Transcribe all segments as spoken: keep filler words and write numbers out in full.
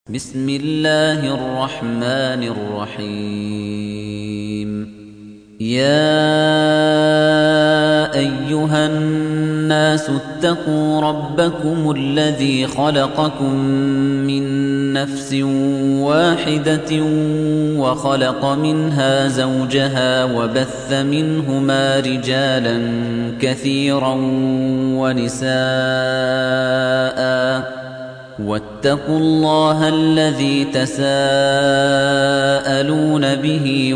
بسم الله الرحمن الرحيم يا أيها الناس اتقوا ربكم الذي خلقكم من نفس واحدة وخلق منها زوجها وبث منهما رجالا كثيرا ونساء واتقوا الله الذي تساءلون به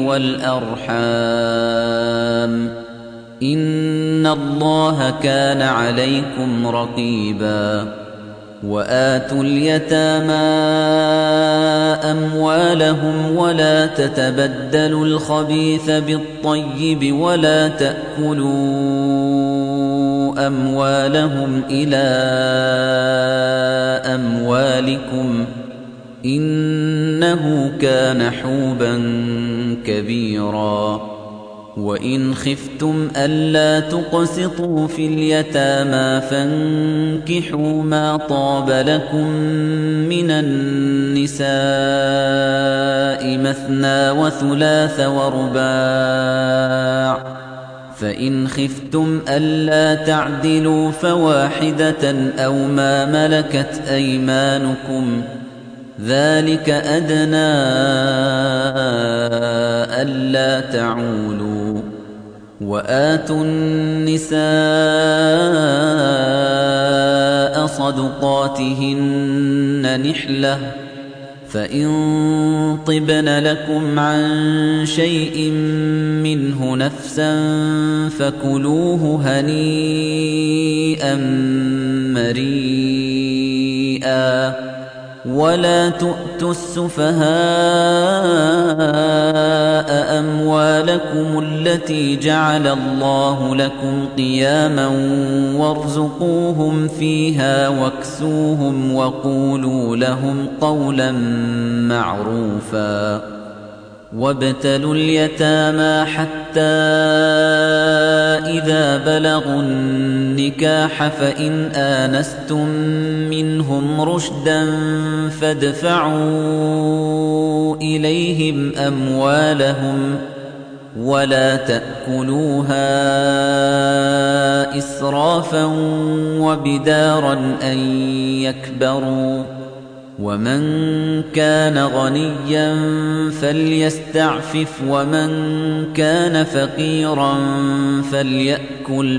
والأرحام إن الله كان عليكم رقيبا وآتوا اليتامى أموالهم ولا تتبدلوا الخبيث بالطيب ولا تأكلوا أموالهم إلى أموالكم إنه كان حوبا كبيرا وإن خفتم ألا تقسطوا في اليتامى فانكحوا ما طاب لكم من النساء مثنى وثلاث ورباع فإن خفتم ألا تعدلوا فواحدة أو ما ملكت أيمانكم ذلك أدنى ألا تعولوا وآتوا النساء صدقاتهن نحلة فإن طبن لكم عن شيء منه نفسا فكلوه هنيئا مريئا ولا تؤتوا السفهاء أموالكم التي جعل الله لكم قياما وارزقوهم فيها واكسوهم وقولوا لهم قولا معروفا وابتلوا اليتامى حتى إذا بلغوا النكاح فإن آنستم منهم رشدا فادفعوا إليهم أموالهم ولا تأكلوها إسرافا وبدارا أن يكبروا ومن كان غنيا فليستعفف ومن كان فقيرا فليأكل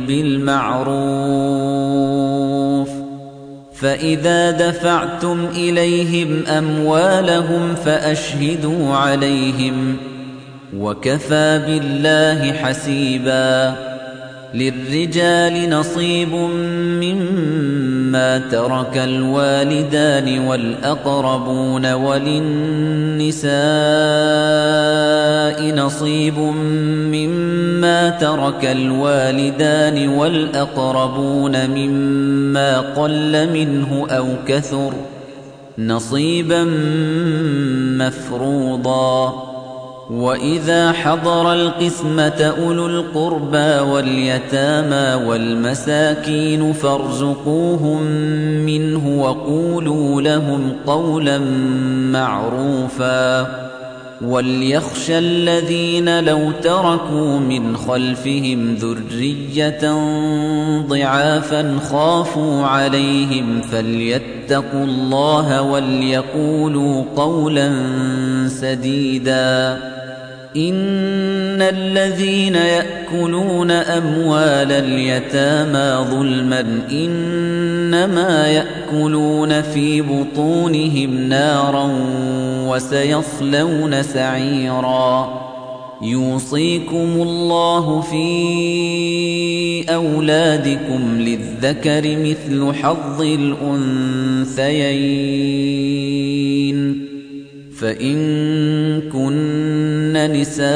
بالمعروف فإذا دفعتم إليهم أموالهم فأشهدوا عليهم وكفى بالله حسيبا للرجال نصيب مما ترك الوالدان والأقربون وللنساء نصيب مما ترك الوالدان والأقربون مما قل منه أو كثر نصيبا مفروضا وإذا حضر القسمة أولو القربى واليتامى والمساكين فارزقوهم منه وقولوا لهم قولا معروفا وليخشى الذين لو تركوا من خلفهم ذرية ضعافا خافوا عليهم فليتقوا الله وليقولوا قولا سديدا إن الذين يأكلون أموال اليتامى ظلما إنما يأكلون في بطونهم نارا وسيصلون سعيرا يوصيكم الله في أولادكم للذكر مثل حظ الأنثيين فإن كن نساء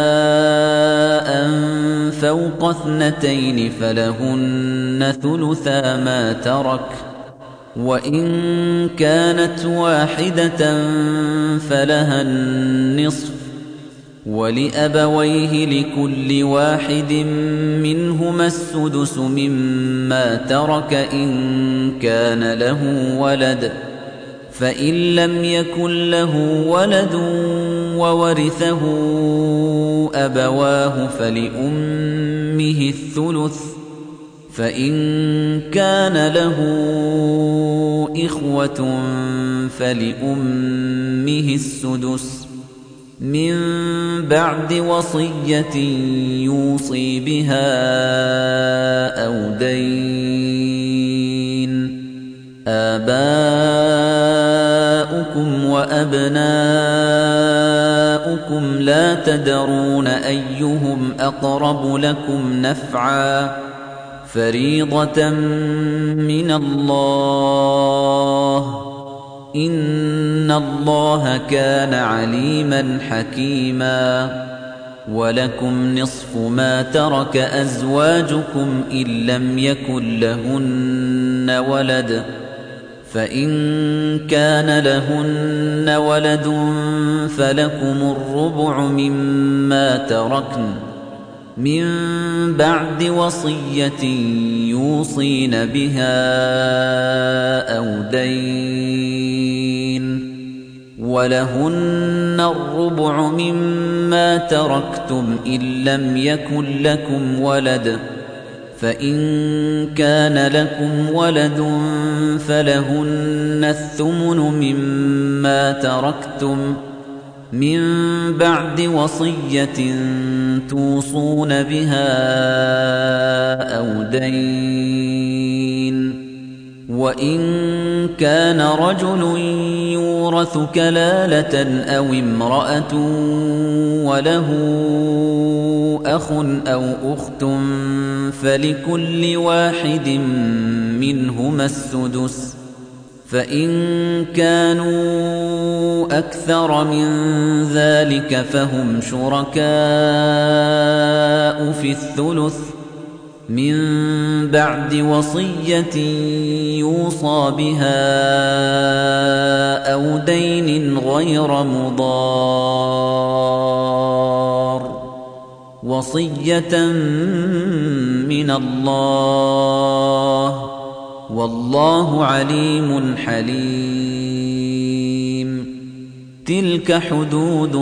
فوق اثنتين فلهن ثلثا ما ترك وإن كانت واحدة فلها النصف ولأبويه لكل واحد منهما السدس مما ترك إن كان له ولد فإن لم يكن له ولد وورثه أبواه فلأمه الثلث فإن كان له إخوة فلأمه السدس من بعد وصية يوصي بها أو دين آباؤكم وأبناؤكم لا تدرون أيهم أقرب لكم نفعا فريضة من الله إن الله كان عليما حكيما ولكم نصف ما ترك أزواجكم إن لم يكن لهن ولد فإن كان لهن ولد فلكم الربع مما تركن من بعد وصية يوصين بها أو دين ولهن الربع مما تركتم إن لم يكن لكم ولد فإن كان لكم ولد فلهن الثمن مما تركتم من بعد وصية توصون بها أو دين وإن كان رجل يورث كلالة أو امرأة وله أخ أو أخت فلكل واحد منهما السدس فإن كانوا أكثر من ذلك فهم شركاء في الثلث من بعد وصية يوصى بها أو دين غير مضار وصية من الله والله عليم حليم تلك حدود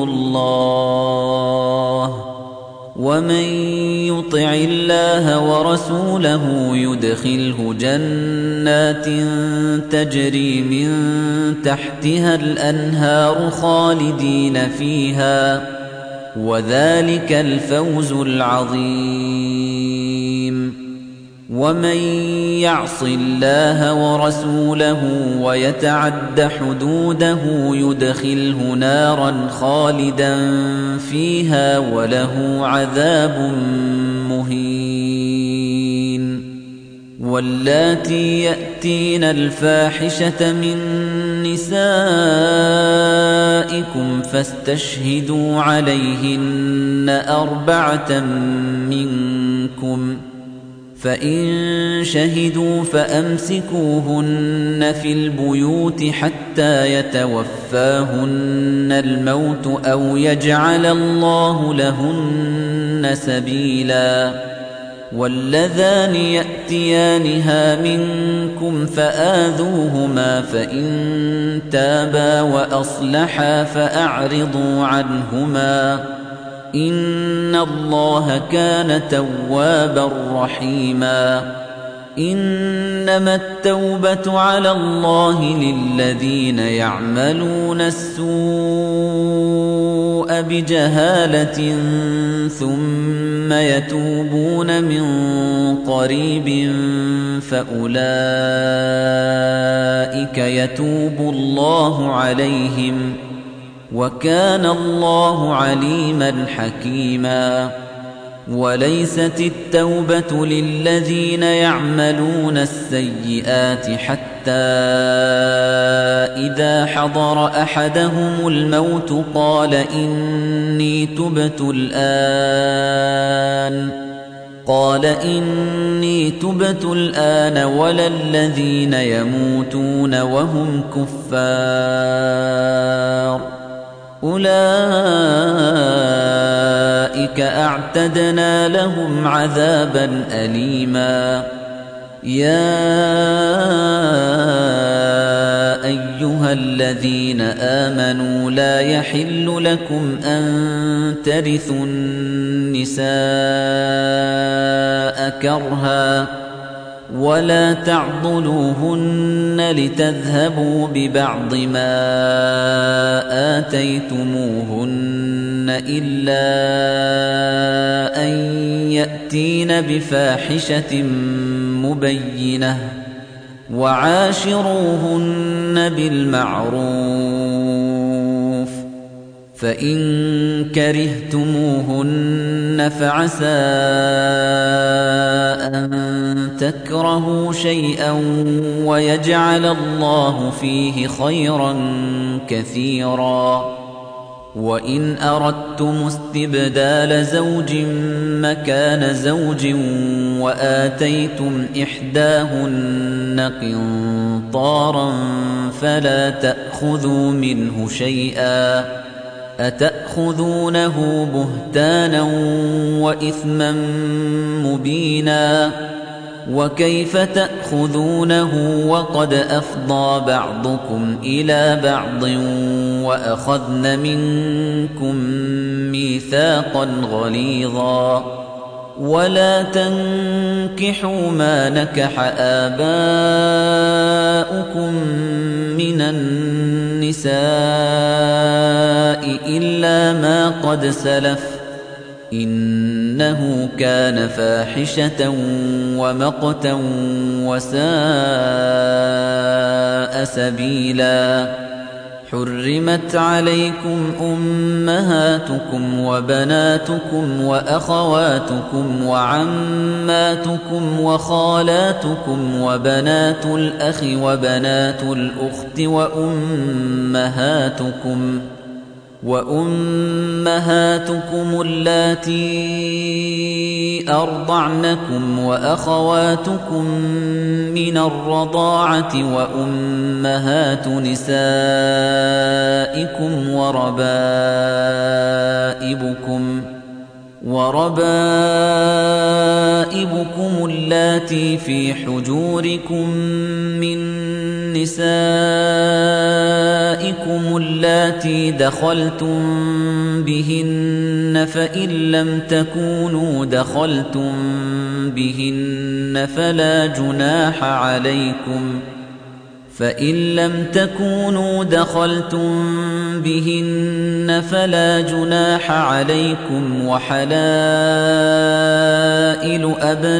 الله ومن يطع الله ورسوله يدخله جنات تجري من تحتها الأنهار خالدين فيها وذلك الفوز العظيم ومن يعص الله ورسوله ويتعد حدوده يدخله نارا خالدا فيها وله عذاب مهين واللاتي يأتين الفاحشة من نسائكم فاستشهدوا عليهن أربعة منكم فإن شهدوا فأمسكوهن في البيوت حتى يتوفاهن الموت أو يجعل الله لهن سبيلا واللذان يأتيانها منكم فآذوهما فإن تابا وأصلحا فأعرضوا عنهما إن الله كان توابا رحيما إنما التوبة على الله للذين يعملون السوء بجهالة ثم يتوبون من قريب فأولئك يتوب الله عليهم وكان الله عليما حكيما وليست التوبة للذين يعملون السيئات حتى إذا حضر أحدهم الموت قال إني تبت الآن قال إني تبت الآن ولا الذين يموتون وهم كفار أولئك أعتدنا لهم عذابا أليما يا أيها الذين آمنوا لا يحل لكم أن ترثوا النساء كرها ولا تعضلوهن لتذهبوا ببعض ما آتيتموهن إلا أن يأتين بفاحشة مبينة وعاشروهن بالمعروف فإن كرهتموهن فعسى أن تكرهوا شيئا ويجعل الله فيه خيرا كثيرا وإن أردتم استبدال زوج مكان زوج وآتيتم إحداهن قنطارا فلا تأخذوا منه شيئا أتأخذونه بهتانا وإثما مبينا وكيف تأخذونه وقد أفضى بعضكم إلى بعض وأخذن منكم ميثاقا غليظا ولا تنكحوا ما نكح آباؤكم من النساء إلا ما قد سلف إنه كان فاحشة ومقتا وساء سبيلا حرمت عليكم أمهاتكم وبناتكم وأخواتكم وعماتكم وخالاتكم وبنات الأخ وبنات الأخت وأمهاتكم وأمهاتكم اللاتي أرضعنكم وأخواتكم من الرضاعة وأمهات نسائكم وربائبكم وربائبكم اللاتي في حجوركم من نسائكم اللاتي دخلتم بهن فإن لم تكونوا دخلتم بهن فلا جناح عليكم فإن لم تكونوا دخلتم بهن فلا جناح عليكم وحلائل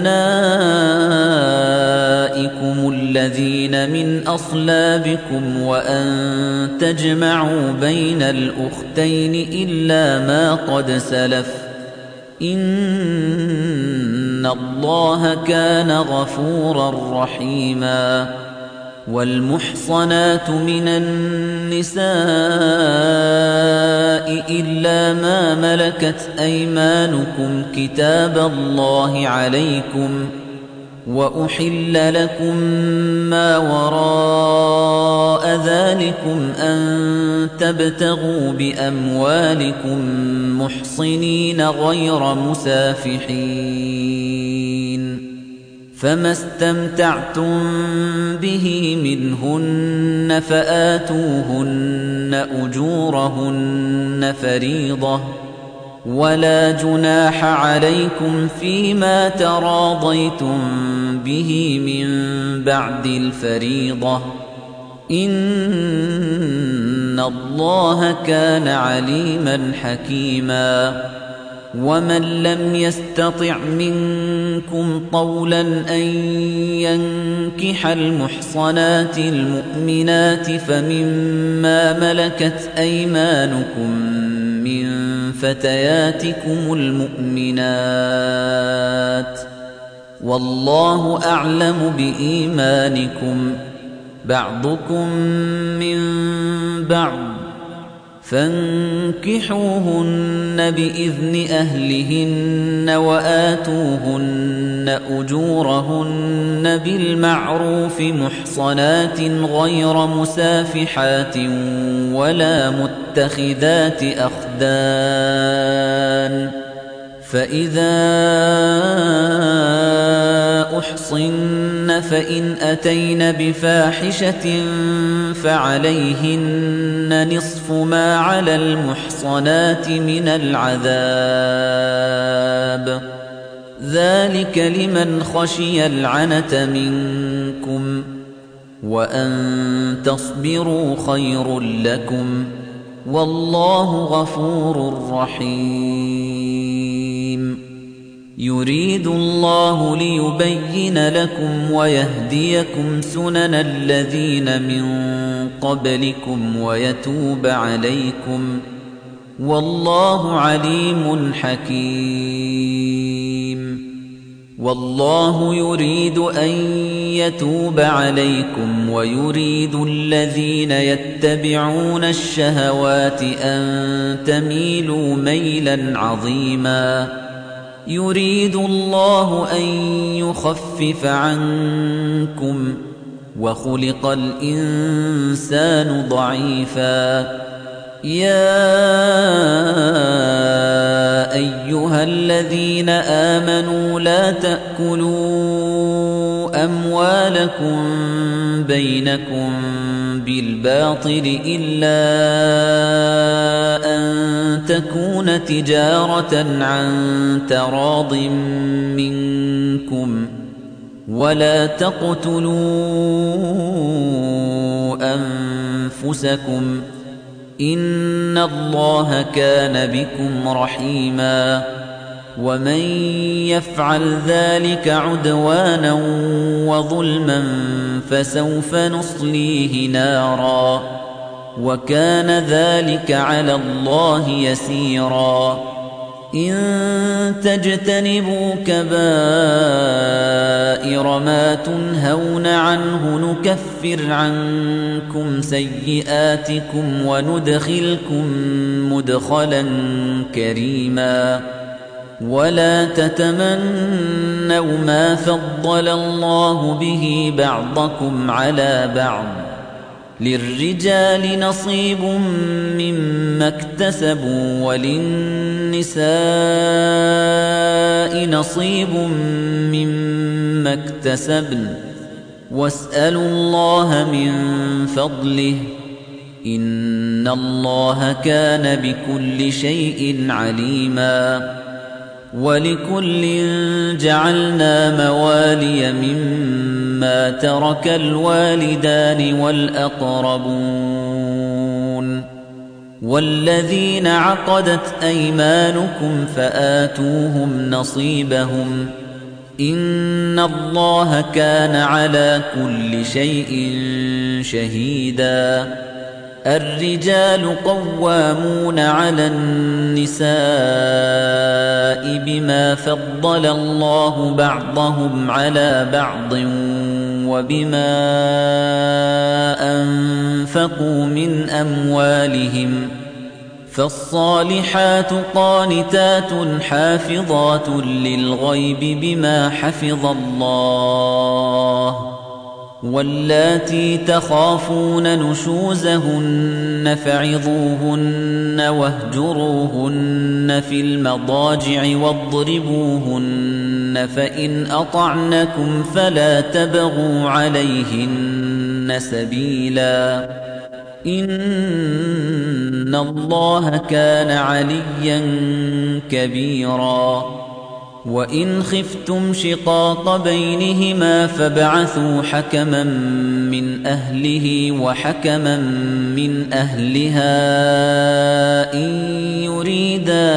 أبنائكم الذين من أصلابكم وأن تجمعوا بين الأختين إلا ما قد سلف إن الله كان غفورا رحيما والمحصنات من النساء إلا ما ملكت أيمانكم كتاب الله عليكم وأحل لكم ما وراء ذلكم أن تبتغوا بأموالكم محصنين غير مسافحين فما استمتعتم به منهن فآتوهن أجورهن فريضة ولا جناح عليكم فيما تراضيتم به من بعد الفريضة إن الله كان عليما حكيما ومن لم يستطع منكم طولا أن ينكح المحصنات المؤمنات فمما ملكت أيمانكم من فتياتكم المؤمنات والله أعلم بإيمانكم بعضكم من بعض فانكحوهن بإذن أهلهن وآتوهن أجورهن بالمعروف محصنات غير مسافحات ولا متخذات أخدان فإذا أحصن فإن أتين بفاحشة فعليهن نصف ما على المحصنات من العذاب ذلك لمن خشي العنة منكم وأن تصبروا خير لكم والله غفور رحيم يريد الله ليبين لكم ويهديكم سنن الذين من قبلكم ويتوب عليكم والله عليم حكيم والله يريد أن يتوب عليكم ويريد الذين يتبعون الشهوات أن تميلوا ميلا عظيما يريد الله أن يخفف عنكم وخلق الإنسان ضعيفا يا أيها الذين آمنوا لا تأكلوا أموالكم بينكم بالباطل إلا أن تكون تجارة عن تراض منكم ولا تقتلوا أنفسكم إن الله كان بكم رحيما ومن يفعل ذلك عدوانا وظلما فسوف نصليه نارا وكان ذلك على الله يسيرا إن تجتنبوا كبائر ما تنهون عنه نكفر عنكم سيئاتكم وندخلكم مدخلا كريما ولا تتمنوا ما فضل الله به بعضكم على بعض للرجال نصيب مما اكتسبوا وللنساء نصيب مما اكتسبن واسألوا الله من فضله إن الله كان بكل شيء عليما ولكل جعلنا موالي مما ترك الوالدان والأقربون والذين عقدت أيمانكم فآتوهم نصيبهم إن الله كان على كل شيء شهيدا الرجال قوامون على النساء بما فضل الله بعضهم على بعض وبما أنفقوا من أموالهم فالصالحات قانتات حافظات للغيب بما حفظ الله واللاتي تخافون نشوزهن فعظوهن واهجروهن في المضاجع واضربوهن فإن أطعنكم فلا تبغوا عليهن سبيلا إن الله كان عليا كبيرا وإن خفتم شقاق بينهما فابعثوا حكما من أهله وحكما من أهلها إن يريدا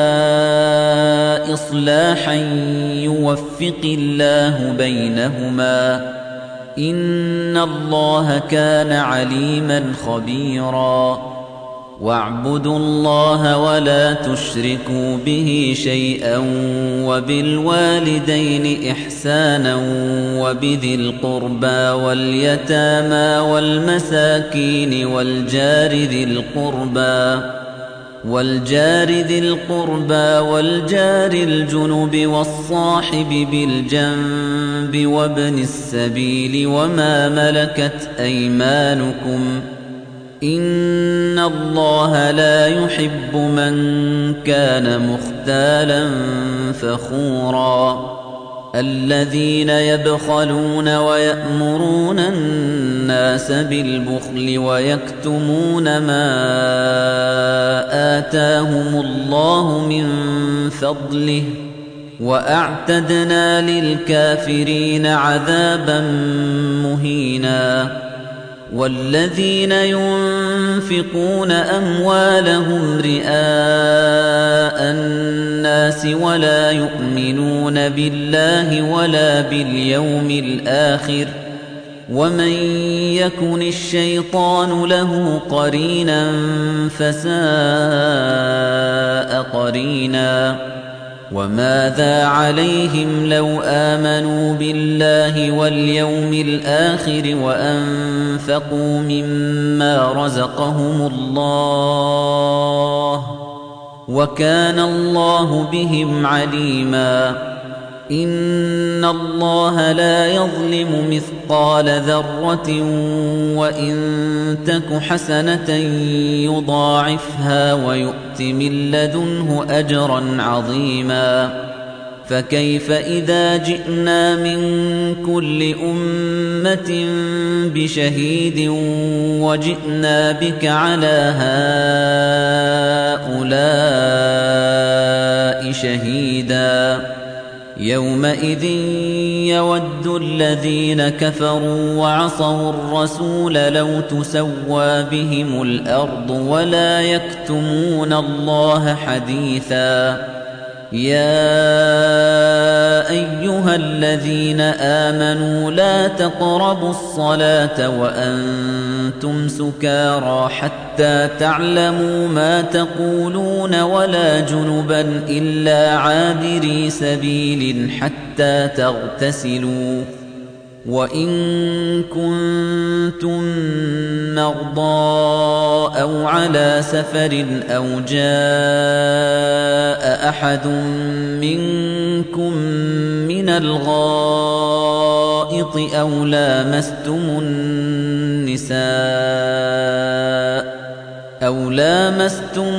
إصلاحا يوفق الله بينهما إن الله كان عليما خبيرا واعبدوا الله ولا تشركوا به شيئا وبالوالدين إحسانا وبذي القربى واليتامى والمساكين والجار ذي القربى والجار ذي القربى والجار الجنب والصاحب بالجنب وابن السبيل وما ملكت أيمانكم إِنَّ اللَّهَ لَا يُحِبُّ مَن كَانَ مُخْتَالًا فَخُورًا الَّذِينَ يَبْخَلُونَ وَيَأْمُرُونَ النَّاسَ بِالْبُخْلِ وَيَكْتُمُونَ مَا آتَاهُمُ اللَّهُ مِن فَضْلِهِ وَأَعْتَدْنَا لِلْكَافِرِينَ عَذَابًا مُهِينًا وَالَّذِينَ يُنفِقُونَ أَمْوَالَهُمْ رِئَاءَ النَّاسِ وَلَا يُؤْمِنُونَ بِاللَّهِ وَلَا بِالْيَوْمِ الْآخِرِ وَمَن يَكُنِ الشَّيْطَانُ لَهُ قَرِينًا فَسَاءَ قَرِينًا وَمَاذَا عَلَيْهِمْ لَوْ آمَنُوا بِاللَّهِ وَالْيَوْمِ الْآخِرِ وَأَنفَقُوا مِمَّا رَزَقَهُمُ اللَّهُ وَكَانَ اللَّهُ بِهِمْ عَلِيمًا إِنَّ اللَّهَ لَا يَظْلِمُ مِثْقَالَ ذَرَّةٍ وَإِن تَكُ حَسَنَةً يُضَاعِفْهَا وَيُؤْتِ مِن لَّدُنْهُ أَجْرًا عَظِيمًا فَكَيْفَ إِذَا جِئْنَا مِن كُلِّ أُمَّةٍ بِشَهِيدٍ وَجِئْنَا بِكَ عَلَىٰ هَٰؤُلَاءِ شَهِيدًا يَوْمَئِذٍ يَوَدُّ الَّذِينَ كَفَرُوا وَعَصَوُا الرَّسُولَ لَوْ تُسَوَّىٰ بِهِمُ الْأَرْضُ وَلَا يَكْتُمُونَ اللَّهَ حَدِيثًا يَا أَيُّهَا الَّذِينَ آمَنُوا لَا تَقْرَبُوا الصَّلَاةَ وَأَنتُمْ سُكَارَىٰ حَتَّىٰ تَعْلَمُوا مَا تَقُولُونَ وَلَا جُنُبًا إِلَّا عَابِرِي سَبِيلٍ حَتَّىٰ تَغْتَسِلُوا وَإِن كُنتُم مَّرْضَىٰ أَوْ عَلَىٰ سَفَرٍ أَوْ جَاءَ أَحَدٌ مِّنكُم مِّنَ الْغَائِطِ أَوْ لَامَسْتُمُ النِّسَاءَ أَوْ لَامَسْتُمُ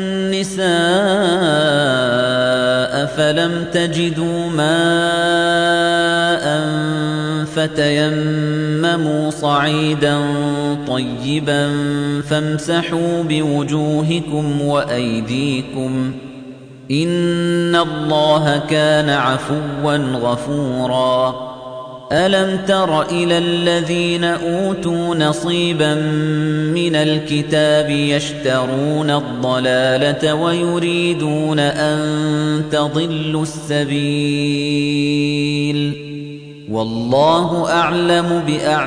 النِّسَاءَ فَلَمْ تَجِدُوا مَاءً فَتَيَمَّمُوا صَعِيدًا طَيِّبًا فَامْسَحُوا بِوُجُوهِكُمْ وَأَيْدِيكُمْ إِنَّ اللَّهَ كَانَ عَفُوًّا غَفُورًا أَلَمْ تَرَ إِلَى الَّذِينَ أُوتُوا نَصِيبًا مِنَ الْكِتَابِ يَشْتَرُونَ الضَّلَالَةَ وَيُرِيدُونَ أَن تَضِلُّوا السَّبِيلَ وَاللَّهُ أَعْلَمُ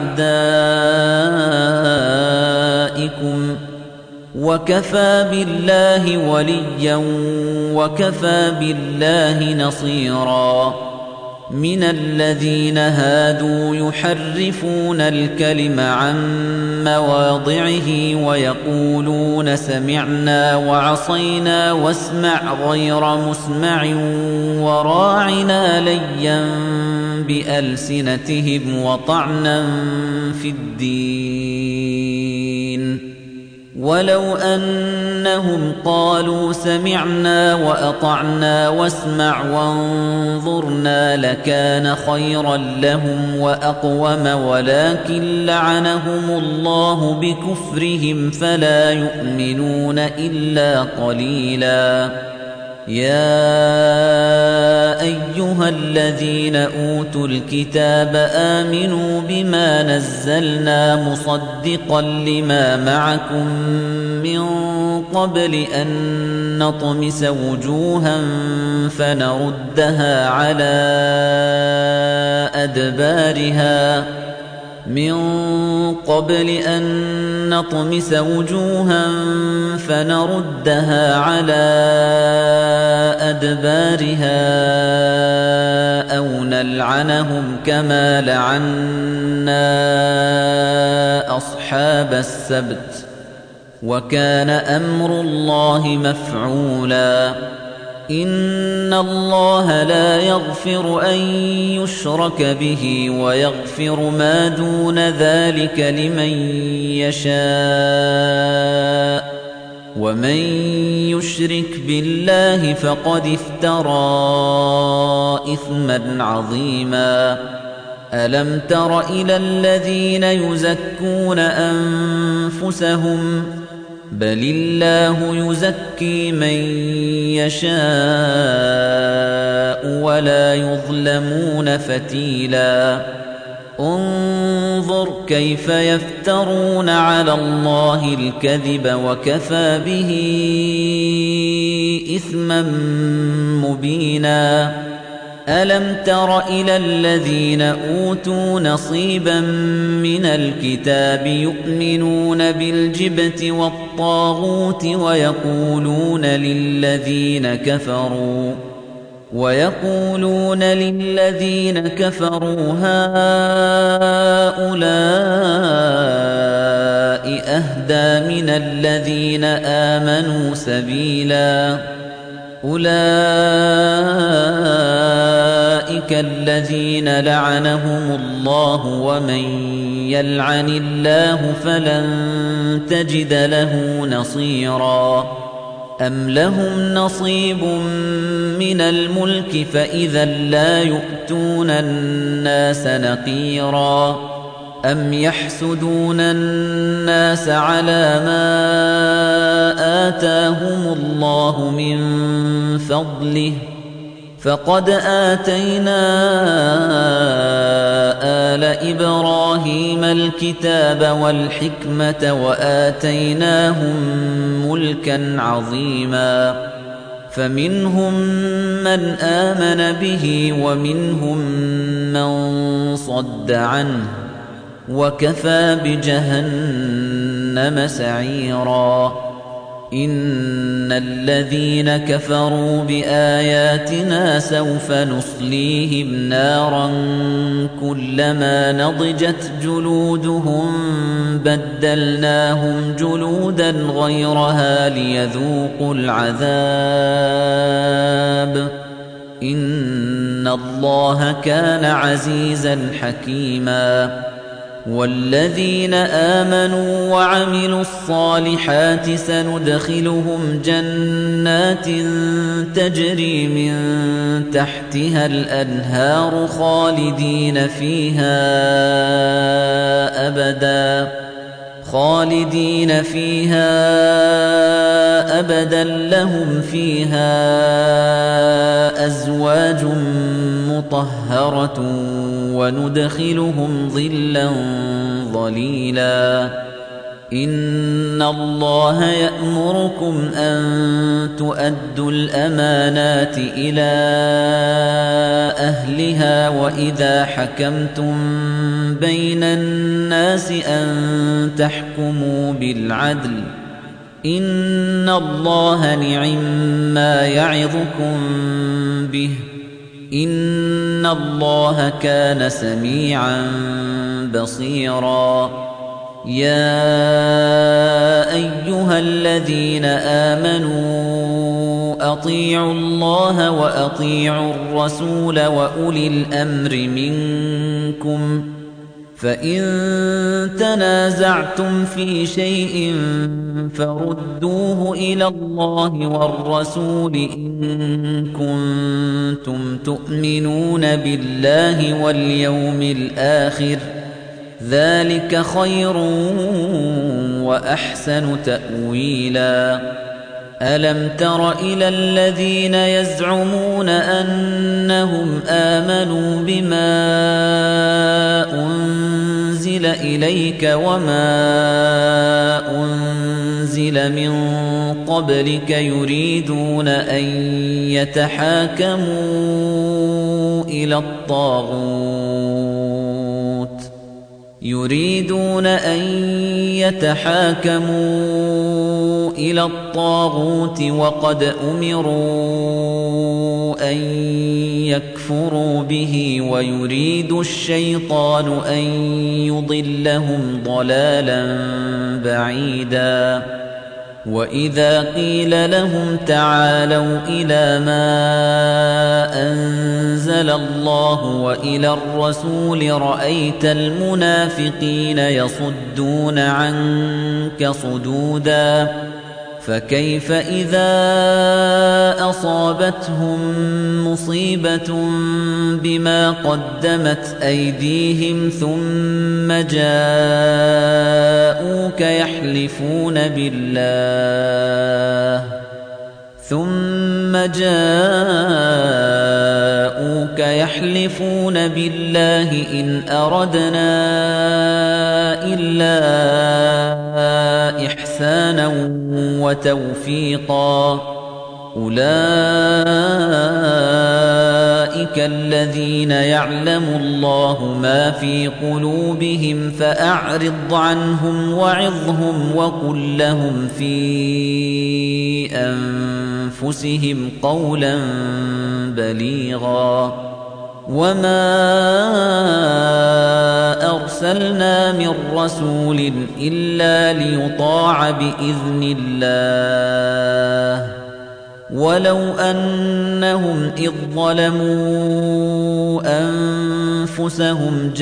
بِأَعْدَائِكُمْ وَكَفَى بِاللَّهِ وَلِيًّا وَكَفَى بِاللَّهِ نَصِيرًا مِنَ الَّذِينَ هَادُوا يُحَرِّفُونَ الْكَلِمَ عَن مَّوَاضِعِهِ وَيَقُولُونَ سَمِعْنَا وَعَصَيْنَا وَاسْمَعْ غَيْرَ مُسْمَعٍ وَرَاعِنَا لَيًّا بِأَلْسِنَتِهِمْ وَطَعْنًا فِي الدِّينِ وَلَوْ أَنَّهُمْ قَالُوا سَمِعْنَا وَأَطَعْنَا وَاسْمَعْ وَانظُرْنَا لَكَانَ خَيْرًا لَّهُمْ وَأَقْوَمَ وَلَٰكِن لَّعَنَهُمُ اللَّهُ بِكُفْرِهِمْ فَلَا يُؤْمِنُونَ إِلَّا قَلِيلًا يَا أَيُّهَا الَّذِينَ أُوتُوا الْكِتَابَ آمِنُوا بِمَا نَزَّلْنَا مُصَدِّقًا لِّمَا مَعَكُم مِّن قَبْلِ أَن نَّطْمِسَ وُجُوهًا فَنَرُدَّهَا عَلَىٰ أَدْبَارِهَا مِن قَبْلِ أَن نَّطْمِسَ وُجُوهًا فَنَرُدَّهَا عَلَىٰ أَدْبَارِهَا أَوْ نَلْعَنَهُمْ كَمَا لَعَنَّا أَصْحَابَ السَّبْتِ وَكَانَ أَمْرُ اللَّهِ مَفْعُولًا إِنَّ اللَّهَ لَا يَغْفِرُ أَن يُشْرَكَ بِهِ وَيَغْفِرُ مَا دُونَ ذَلِكَ لِمَن يَشَاءُ وَمَن يُشْرِكْ بِاللَّهِ فَقَدِ افْتَرَىٰ إِثْمًا عَظِيمًا أَلَمْ تَرَ إِلَى الَّذِينَ يُزَكُّونَ أَنفُسَهُم بَلِ اللَّهُ يُزَكِّي مَن يَشَاءُ وَلَا يُظْلَمُونَ فَتِيلًا انظُرْ كَيْفَ يَفْتَرُونَ عَلَى اللَّهِ الْكَذِبَ وَكَفَىٰ بِهِ إِثْمًا مُّبِينًا أَلَمْ تَرَ إِلَى الَّذِينَ أُوتُوا نَصِيبًا مِّنَ الْكِتَابِ يُؤْمِنُونَ بِالْجِبْتِ وَالطَّاغُوتِ وَيَقُولُونَ لِلَّذِينَ كَفَرُوا وَيَقُولُونَ لِلَّذِينَ كَفَرُوا هَؤُلَاءِ أَهْدَىٰ مِنَ الَّذِينَ آمَنُوا سَبِيلًا أُولَٰئِكَ الَّذِينَ لَعَنَهُمُ اللَّهُ وَمَن يَلْعَنِ اللَّهُ فَلَن تَجِدَ لَهُ نَصِيرًا أَمْ لَهُمْ نَصِيبٌ مِّنَ الْمُلْكِ فَإِذًا لَّا يُؤْتُونَ النَّاسَ نَقِيرًا أَمْ يَحْسُدُونَ النَّاسَ عَلَىٰ مَا آتَاهُمُ اللَّهُ مِن فَضْلِهِ فَقَدْ آتَيْنَا آلَ إِبْرَاهِيمَ الْكِتَابَ وَالْحِكْمَةَ وَآتَيْنَاهُم مُّلْكًا عَظِيمًا فَمِنْهُم مَّنْ آمَنَ بِهِ وَمِنْهُم مَّن صَدَّ عَنْهُ وَكَفَىٰ بِجَهَنَّمَ سَعِيرًا إِنَّ الَّذِينَ كَفَرُوا بِآيَاتِنَا سَوْفَ نُصْلِيهِمْ نَارًا كُلَّمَا نَضِجَتْ جُلُودُهُم بَدَّلْنَاهُمْ جُلُودًا غَيْرَهَا لِيَذُوقُوا الْعَذَابَ إِنَّ اللَّهَ كَانَ عَزِيزًا حَكِيمًا وَالَّذِينَ آمَنُوا وَعَمِلُوا الصَّالِحَاتِ سَنُدْخِلُهُمْ جَنَّاتٍ تَجْرِي مِن تَحْتِهَا الْأَنْهَارُ خَالِدِينَ فِيهَا أَبَدًا خَالِدِينَ فِيهَا أَبَدًا لَّهُمْ فِيهَا أَزْوَاجٌ مُّطَهَّرَةٌ وَنُدْخِلُهُمْ ظِلًّا ظَلِيلًا إِنَّ اللَّهَ يَأْمُرُكُمْ أَن تُؤَدُّوا الْأَمَانَاتِ إِلَىٰ أَهْلِهَا وَإِذَا حَكَمْتُم بَيْنَ النَّاسِ أَن تَحْكُمُوا بِالْعَدْلِ ۚ إِنَّ اللَّهَ نِعِمَّا يَعِظُكُم بِهِ ۗ إِنَّ اللَّهَ كَانَ سَمِيعًا بَصِيرًا يَا أَيُّهَا الَّذِينَ آمَنُوا أَطِيعُوا اللَّهَ وَأَطِيعُوا الرَّسُولَ وَأُولِي الْأَمْرِ مِنكُمْ ۖ فَإِن تَنَازَعْتُمْ فِي شَيْءٍ فَرُدُّوهُ إِلَى اللَّهِ وَالرَّسُولِ إِن كُنتُمْ تُؤْمِنُونَ بِاللَّهِ وَالْيَوْمِ الْآخِرِ ۚ ذَلِكَ خَيْرٌ وَأَحْسَنُ تَأْوِيلًا أَلَمْ تَرَ إِلَى الَّذِينَ يَزْعُمُونَ أَنَّهُمْ آمَنُوا بِمَا أُنزِلَ إِلَيْكَ وَمَا أُنزِلَ مِن قَبْلِكَ يُرِيدُونَ أَن يَتَحَاكَمُوا إِلَى الطَّاغُوتِ يُرِيدُونَ أَن يَتَحَاكَمُوا إِلَى الطَّاغُوتِ وَقَدْ أُمِرُوا أَن يَكْفُرُوا بِهِ وَيُرِيدُ الشَّيْطَانُ أَن يُضِلَّهُمْ ضَلَالًا بَعِيدًا وَإِذَا قِيلَ لَهُمْ تَعَالَوْا إِلَى مَا أَنزَلَ اللَّهُ وَإِلَى الرَّسُولِ رَأَيْتَ الْمُنَافِقِينَ يَصُدُّونَ عَنكَ صُدُودًا فَكَيْفَ إِذَا أَصَابَتْهُم مُّصِيبَةٌ بِمَا قَدَّمَتْ أَيْدِيهِمْ ثُمَّ جَاءُوكَ يَحْلِفُونَ بِاللَّهِ ثُمَّ جَاءُوكَ يَحْلِفُونَ بِاللَّهِ إِنْ أَرَدْنَا إِلَّا إِحْسَانًا وَتَوْفِيقًا أُولَئِكَ الَّذِينَ يَعْلَمُ اللَّهُ مَا فِي قُلُوبِهِمْ فَأَعْرِضْ عَنْهُمْ وَعِظْهُمْ وَقُل لَّهُمْ فِي أَنفُسِهِمْ قَوْلًا بَلِيغًا وَمَا أَرْسَلْنَا مِن رَّسُولٍ إِلَّا لِيُطَاعَ بِإِذْنِ اللَّهِ وَلَوْ أَنَّهُمْ إِذ ظَّلَمُوا أَنفُسَهُمْ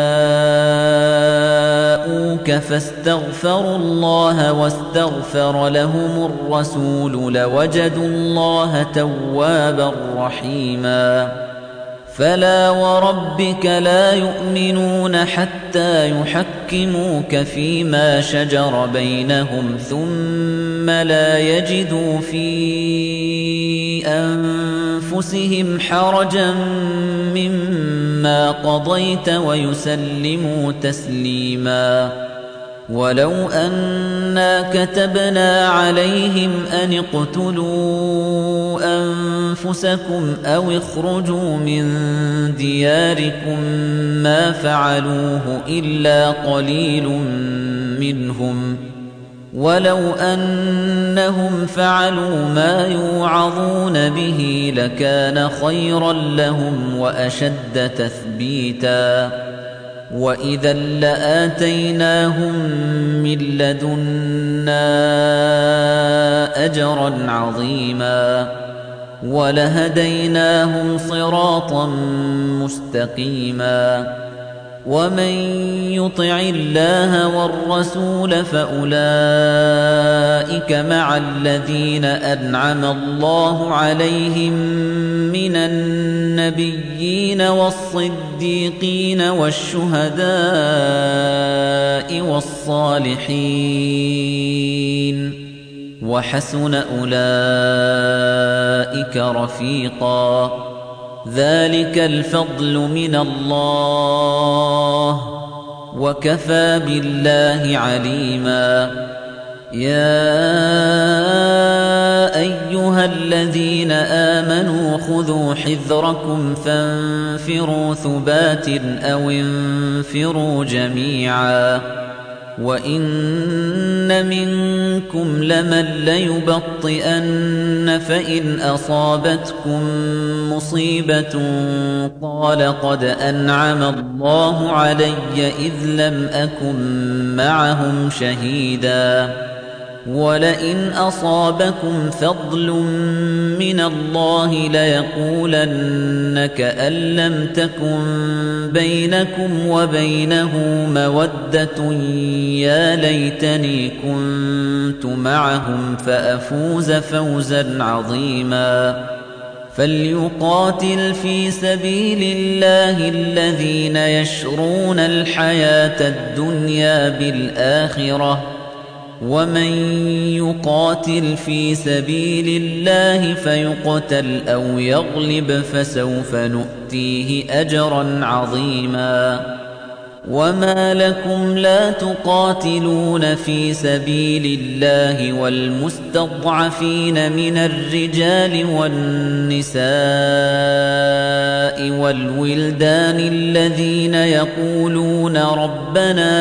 جَاءُوكَ فَاسْتَغْفَرُوا اللَّهَ وَاسْتَغْفَرَ لَهُمُ الرَّسُولُ لَوَجَدُوا اللَّهَ تَوَّابًا رَّحِيمًا فَلَا وَرَبِّكَ لَا يُؤْمِنُونَ حَتَّى يُحَكِّمُوكَ فِيمَا شَجَرَ بَيْنَهُمْ ثُمَّ لَا يَجِدُوا فِي أَنفُسِهِمْ حَرَجًا مِّمَّا قَضَيْتَ وَيُسَلِّمُوا تَسْلِيمًا وَلَوْ أَنَّا كَتَبْنَا عَلَيْهِمْ أَنِ اقْتُلُوا أَنفُسَكُمْ أَوِ اخْرُجُوا مِن دِيَارِكُم مَّا فَعَلُوهُ إِلَّا قَلِيلٌ مِّنْهُمْ وَلَوْ أَنَّهُمْ فَعَلُوا مَا يُوعَظُونَ بِهِ لَكَانَ خَيْرًا لَّهُمْ وَأَشَدَّ تَثْبِيتًا وَإِذًا لَّآتَيْنَاهُم مِّن لَّدُنَّا أَجْرًا عَظِيمًا وَلَهَدَيْنَاهُمْ صِرَاطًا مُّسْتَقِيمًا وَمَن يُطِعِ اللَّهَ وَالرَّسُولَ فَأُولَئِكَ مَعَ الَّذِينَ أَنْعَمَ اللَّهُ عَلَيْهِم مِّنَ النَّبِيِّينَ وَالصِّدِّيقِينَ وَالشُّهَدَاءِ وَالصَّالِحِينَ وَحَسُنَ أُولَئِكَ رَفِيقًا ذَلِكَ الْفَضْلُ مِنَ اللَّهِ وَكَفَى بِاللَّهِ عَلِيمًا يَا أَيُّهَا الَّذِينَ آمَنُوا خُذُوا حِذْرَكُمْ فَانفِرُوا ثُبَاتٍ أَوْ انفِرُوا جَمِيعًا وَإِنَّ مِنكُمْ لَمَن لَّيُبَطِّئَنَّ فَإِنْ أَصَابَتْكُم مُّصِيبَةٌ قَالَ قَدْ أَنْعَمَ اللَّهُ عَلَيَّ إِذْ لَمْ أَكُن مَّعَهُمْ شَهِيدًا وَلَئِنْ أَصَابَكُمْ فَضْلٌ مِّنَ اللَّهِ لَيَقُولَنَّ كَأَن لَّمْ تَكُن بَيْنَكُمْ وَبَيْنَهُ مَوَدَّةٌ يَا لَيْتَنِي كُنتُ مَعَهُمْ فَأَفُوزَ فَوْزًا عَظِيمًا فَلْيُقَاتِلْ فِي سَبِيلِ اللَّهِ الَّذِينَ يَشْرُونَ الْحَيَاةَ الدُّنْيَا بِالْآخِرَةِ وَمَن يُقَاتِلْ فِي سَبِيلِ اللَّهِ فَيُقْتَلْ أَوْ يَغْلِبْ فَسَوْفَ نُؤْتِيهِ أَجْرًا عَظِيمًا وَمَا لَكُمْ لَا تُقَاتِلُونَ فِي سَبِيلِ اللَّهِ وَالْمُسْتَضْعَفِينَ مِنَ الرِّجَالِ وَالنِّسَاءِ وَالْوِلْدَانِ الَّذِينَ يَقُولُونَ رَبَّنَا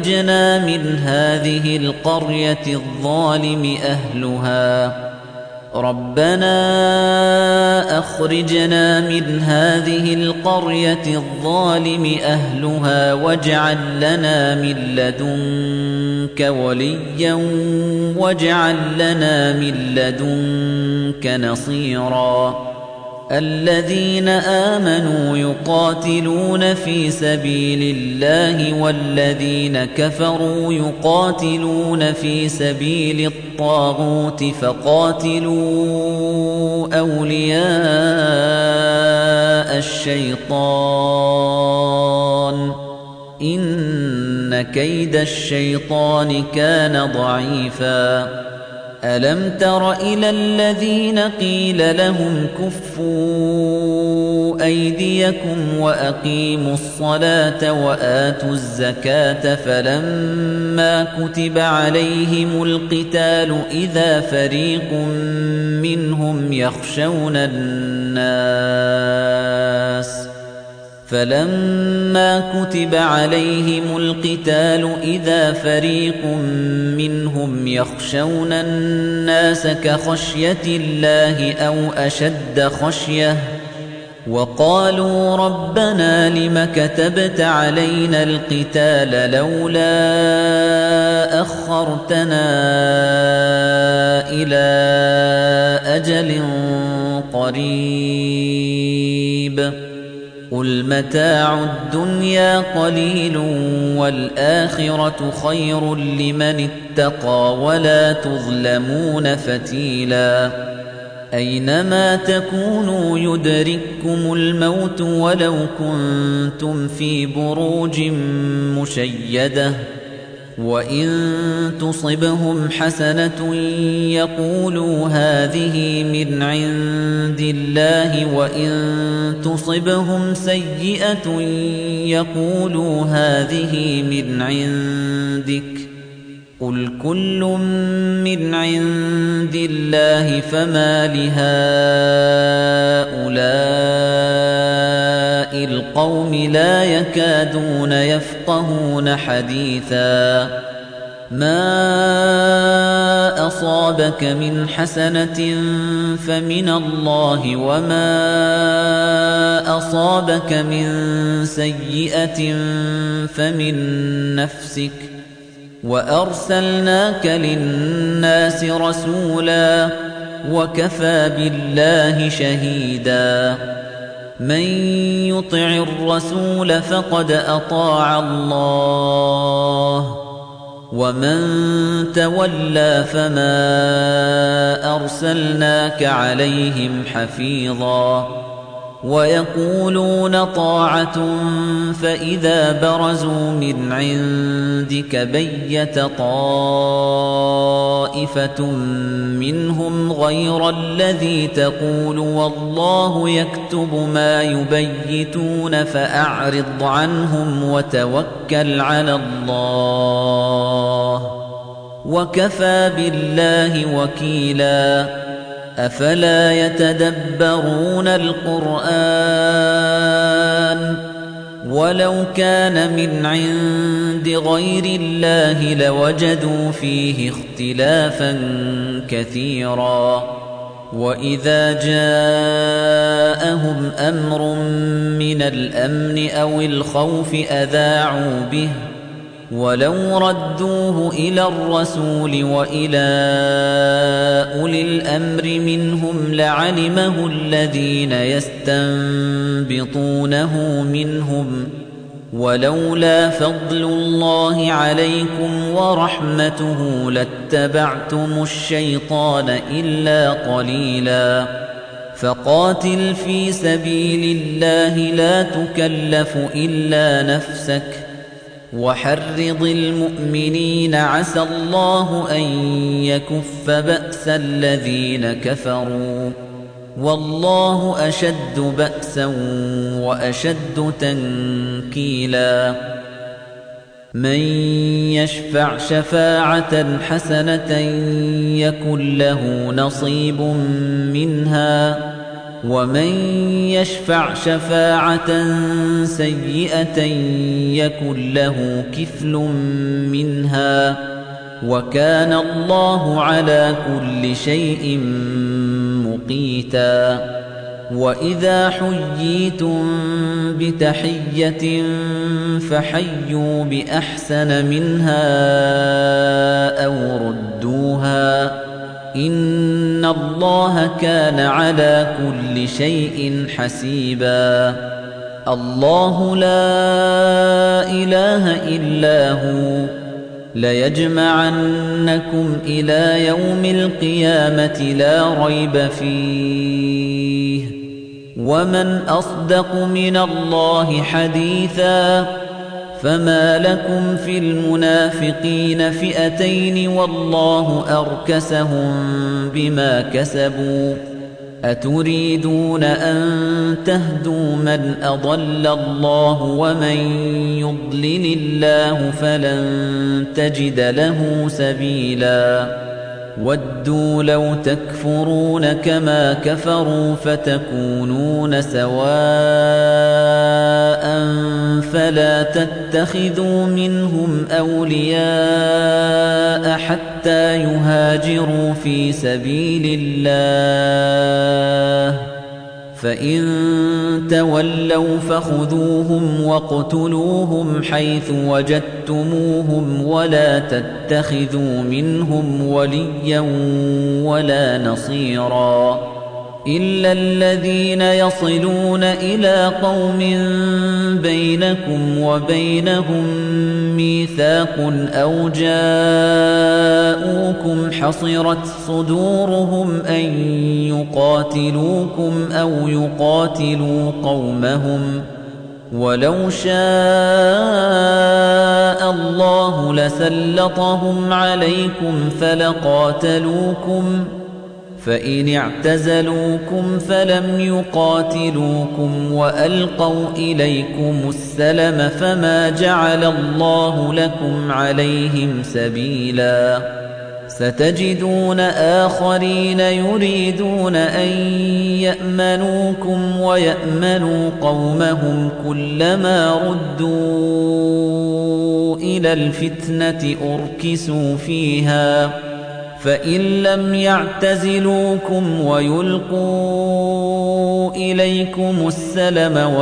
أَخْرِجْنَا مِنْ هَٰذِهِ الْقَرْيَةِ الظَّالِمِ أَهْلُهَا رَبَّنَا أَخْرِجْنَا مِنْ هَٰذِهِ الْقَرْيَةِ الظَّالِمِ أَهْلُهَا وَاجْعَل لَّنَا مِن لَّدُنكَ وَلِيًّا وَاجْعَل لَّنَا مِن لَّدُنكَ نَصِيرًا الَّذِينَ آمَنُوا يُقَاتِلُونَ فِي سَبِيلِ اللَّهِ وَالَّذِينَ كَفَرُوا يُقَاتِلُونَ فِي سَبِيلِ الطَّاغُوتِ فَقَاتِلُوا أَوْلِيَاءَ الشَّيْطَانِ إِنَّ كَيْدَ الشَّيْطَانِ كَانَ ضَعِيفًا أَلَمْ تَرَ إِلَى الَّذِينَ قِيلَ لَهُمْ كُفُّوا أَيْدِيَكُمْ وَأَقِيمُوا الصَّلَاةَ وَآتُوا الزَّكَاةَ فَلَمَّا كُتِبَ عَلَيْهِمُ الْقِتَالُ إِذَا فَرِيقٌ مِّنْهُمْ يَخْشَوْنَ النَّاسَ فَلَمَّا كُتِبَ عَلَيْهِمُ الْقِتَالُ إِذَا فَرِيقٌ مِّنْهُمْ يَخْشَوْنَ النَّاسَ كَخَشْيَةِ اللَّهِ أَوْ أَشَدَّ خَشْيَةً وَقَالُوا رَبَّنَا لِمَ كَتَبْتَ عَلَيْنَا الْقِتَالَ لَوْلَا أَخَّرْتَنَا إِلَىٰ أَجَلٍ قَرِيبٍ قُلْ مَتَاعُ الدُّنْيَا قَلِيلٌ وَالْآخِرَةُ خَيْرٌ لِّمَنِ اتَّقَىٰ وَلَا تُظْلَمُونَ فَتِيلًا أَيْنَمَا تَكُونُوا يُدْرِككُّمُ الْمَوْتُ وَلَوْ كُنتُمْ فِي بُرُوجٍ مُّشَيَّدَةٍ وَإِن تُصِبْهُمْ حَسَنَةٌ يَقُولُوا هَٰذِهِ مِنْ عِندِ اللَّهِ وَإِن تُصِبْهُمْ سَيِّئَةٌ يَقُولُوا هَٰذِهِ مِنْ عِندِكَ قُلْ كُلٌّ مِّنْ عِندِ اللَّهِ فَمَا لِهَٰؤُلَاءِ الْقَوْمِ لَا يَكَادُونَ يَفْقَهُونَ حَدِيثًا مَا أَصَابَكَ مِنْ حَسَنَةٍ فَمِنَ اللَّهِ وَمَا أَصَابَكَ مِنْ سَيِّئَةٍ فَمِنْ نَفْسِكَ وَأَرْسَلْنَاكَ لِلنَّاسِ رَسُولًا وَكَفَى بِاللَّهِ شَهِيدًا مَن يُطِعِ الرَّسُولَ فَقَدْ أَطَاعَ اللَّهَ وَمَن تَوَلَّىٰ فَمَا أَرْسَلْنَاكَ عَلَيْهِمْ حَفِيظًا وَيَقُولُونَ طَاعَةٌ فَإِذَا بَرَزُوا مِنْ عِندِكَ بَيَّتَ طَائِفَةٌ مِّنْهُمْ غَيْرَ الَّذِي تَقُولُ وَاللَّهُ يَكْتُبُ مَا يُبَيِّتُونَ فَأَعْرِضْ عَنْهُمْ وَتَوَكَّلْ عَلَى اللَّهِ وَكَفَى بِاللَّهِ وَكِيلًا أَفَلَا يَتَدَبَّرُونَ الْقُرْآنَ وَلَوْ كَانَ مِنْ عِندِ غَيْرِ اللَّهِ لَوَجَدُوا فِيهِ اخْتِلَافًا كَثِيرًا وَإِذَا جَاءَهُمْ أَمْرٌ مِّنَ الْأَمْنِ أَوِ الْخَوْفِ أَذَاعُوا بِهِ وَلَوْ رَدُّوهُ إِلَى الرَّسُولِ وَإِلَى أُولِي الْأَمْرِ مِنْهُمْ لَعَلِمَهُ الَّذِينَ يَسْتَنبِطُونَهُ مِنْهُمْ وَلَوْلَا فَضْلُ اللَّهِ عَلَيْكُمْ وَرَحْمَتُهُ لَاتَّبَعْتُمُ الشَّيْطَانَ إِلَّا قَلِيلًا فَقَاتِلْ فِي سَبِيلِ اللَّهِ لَا تُكَلَّفُ إِلَّا نَفْسَكَ وَحَرِّضِ الْمُؤْمِنِينَ عَسَى اللَّهُ أَن يَكُفَّ بَأْسَ الَّذِينَ كَفَرُوا وَاللَّهُ أَشَدُّ بَأْسًا وَأَشَدُّ تَنكِيلًا مَن يَشْفَعْ شَفَاعَةً حَسَنَةً يَكُن لَّهُ نَصِيبٌ مِّنْهَا وَمَن يَشْفَعْ شَفَاعَةً سَيِّئَةً يَكُن لَّهُ كِفْلٌ مِّنْهَا وَكَانَ اللَّهُ عَلَى كُلِّ شَيْءٍ قِيتًا وَإِذَا حُيِّيتُم بِتَحِيَّةٍ فَحَيُّوا بِأَحْسَنَ مِنْهَا أَوْ رُدُّوهَا ۗ إِنَّ اللَّهَ كَانَ عَلَى كُلِّ شَيْءٍ حَسِيبًا. اللَّهُ لَا إِلَٰهَ إِلَّا هُوَ لَيَجْمَعَنَّكُمْ إِلَىٰ يَوْمِ الْقِيَامَةِ لَا رَيْبَ فِيهِ ۗ وَمَنْ أَصْدَقُ مِنَ اللَّهِ حَدِيثًا. فَمَا لَكُمْ فِي الْمُنَافِقِينَ فِئَتَيْنِ وَاللَّهُ أَرْكَسَهُم بِمَا كَسَبُوا ۚ أَتُرِيدُونَ أَن تَهْدُوا مَنْ أَضَلَّ اللَّهُ وَمَن يُضْلِلِ اللَّهُ فَلَن تَجِدَ لَهُ سَبِيلًا. وَدُّوا لَوْ تَكْفُرُونَ كَمَا كَفَرُوا فَتَكُونُونَ سَوَاءً فَلَا تَتَّخِذُوا مِنْهُمْ أَوْلِيَاءَ حَتَّىٰ يُهَاجِرُوا فِي سَبِيلِ اللَّهِ ۚ فَإِن تَوَلَّوْا فَخُذُوهُمْ وَاقْتُلُوهُمْ حَيْثُ وَجَدتُّمُوهُمْ وَلَا تَتَّخِذُوا مِنْهُمْ وَلِيًّا وَلَا نَصِيرًا إِلَّا الَّذِينَ يَصِلُونَ إِلَىٰ قَوْمٍ بَيْنَكُمْ وَبَيْنَهُم مِّيثَاقٌ أَوْ جَاءُوكُمْ حَصِرَتْ صُدُورُهُمْ أَن يُقَاتِلُوكُمْ أَوْ يُقَاتِلُوا قَوْمَهُمْ ۚ وَلَوْ شَاءَ اللَّهُ لَسَلَّطَهُمْ عَلَيْكُمْ فَلَقَاتَلُوكُمْ ۚ فَإِنِ اعْتَزَلُوكُمْ فَلَمْ يُقَاتِلُوكُمْ وَأَلْقَوْا إِلَيْكُمُ السَّلَمَ فَمَا جَعَلَ اللَّهُ لَكُمْ عَلَيْهِمْ سَبِيلًا. سَتَجِدُونَ آخَرِينَ يُرِيدُونَ أَن يَأْمَنُوكُمْ وَيَأْمَنُوا قَوْمَهُمْ كُلَّمَا رُدُّوا إِلَى الْفِتْنَةِ أُرْكِسُوا فِيهَا ۚ فَإِن لَّمْ يَعْتَزِلُوكُمْ وَيُلْقُوا إِلَيْكُمُ السَّلَمَ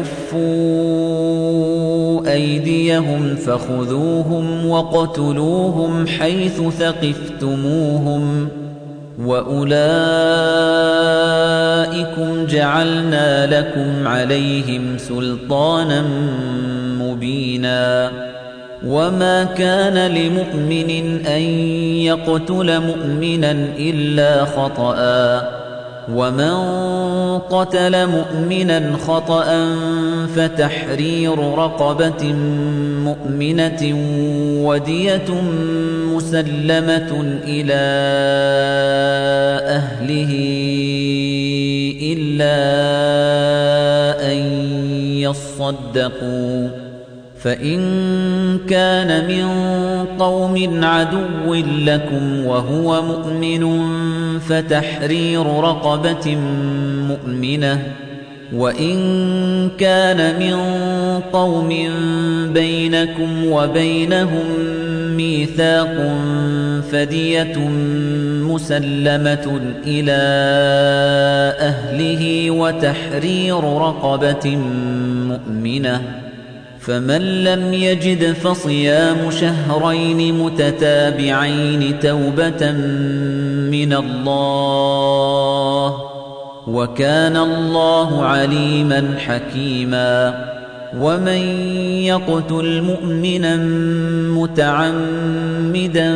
وَيَكُفُّوا أَيْدِيَهُمْ فَخُذُوهُمْ وَاقْتُلُوهُمْ حَيْثُ ثَقِفْتُمُوهُمْ ۚ وَأُولَٰئِكُمْ جَعَلْنَا لَكُمْ عَلَيْهِمْ سُلْطَانًا مُّبِينًا. وَمَا كَانَ لِمُؤْمِنٍ أَن يَقْتُلَ مُؤْمِنًا إِلَّا خَطَأً ۚ وَمَن قَتَلَ مُؤْمِنًا خَطَأً فَتَحْرِيرُ رَقَبَةٍ مُّؤْمِنَةٍ وَدِيَةٌ مُّسَلَّمَةٌ إِلَىٰ أَهْلِهِ إِلَّا أَن يَصَّدَّقُوا ۚ فَإِن كَانَ مِن قَوْمٍ عَدُوٍّ لَّكُمْ وَهُوَ مُؤْمِنٌ فَتَحْرِيرُ رَقَبَةٍ مُّؤْمِنَةٍ ۖ وَإِن كَانَ مِن قَوْمٍ بَيْنَكُمْ وَبَيْنَهُم مِّيثَاقٌ فَدِيَةٌ مُّسَلَّمَةٌ إِلَىٰ أَهْلِهِ وَتَحْرِيرُ رَقَبَةٍ مُّؤْمِنَةٍ ۖ فَمَن لَّمْ يَجِدْ فَصِيَامُ شَهْرَيْنِ مُتَتَابِعَيْنِ تَوْبَةً مِّنَ اللَّهِ ۗ وَكَانَ اللَّهُ عَلِيمًا حَكِيمًا. وَمَن يَقْتُلْ مُؤْمِنًا مُّتَعَمِّدًا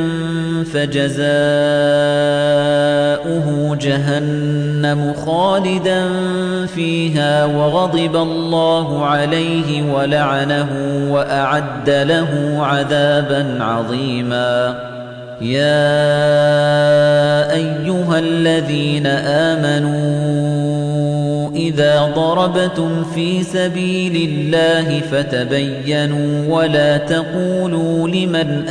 فَجَزَاؤُهُ جَهَنَّمُ خَالِدًا فِيهَا وَغَضِبَ اللَّهُ عَلَيْهِ وَلَعَنَهُ وَأَعَدَّ لَهُ عَذَابًا عَظِيمًا. يَا أَيُّهَا الَّذِينَ آمَنُوا إِذَا ضَرَبْتُمْ فِي سَبِيلِ اللَّهِ فَتَبَيَّنُوا وَلَا تَقُولُوا لِمَنْ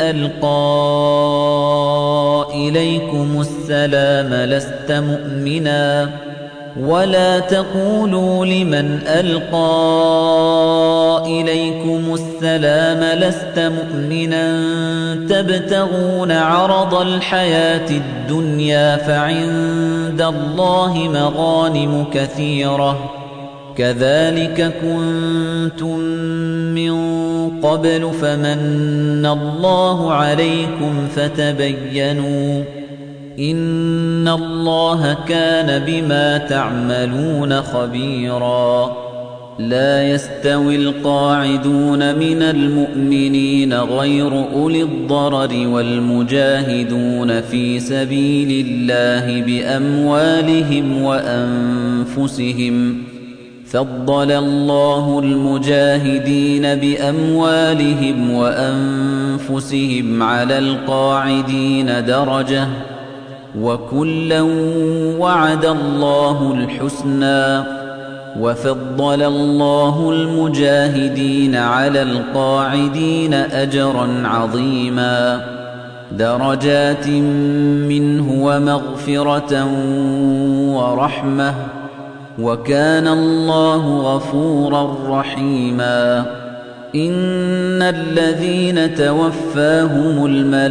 أَلْقَىٰ إِلَيْكُمُ السَّلَامَ لَسْتَ مُؤْمِنًا ۚ ولا تقولوا لمن ألقى إليكم السلام لست مؤمنا تبتغون عرض الحياة الدنيا فعند الله مغانم كثيرة كذلك كنتم من قبل فمن الله عليكم فتبينوا إن الله كان بما تعملون خبيرا لا يستوي القاعدون من المؤمنين غير أولي الضرر والمجاهدون في سبيل الله بأموالهم وأنفسهم فضل الله المجاهدين بأموالهم وأنفسهم على القاعدين درجة وكلا وعد الله الحسنى وفضل الله المجاهدين على القاعدين أجرا عظيما درجات منه ومغفرة ورحمة وكان الله غفورا رحيما إن الذين توفاهم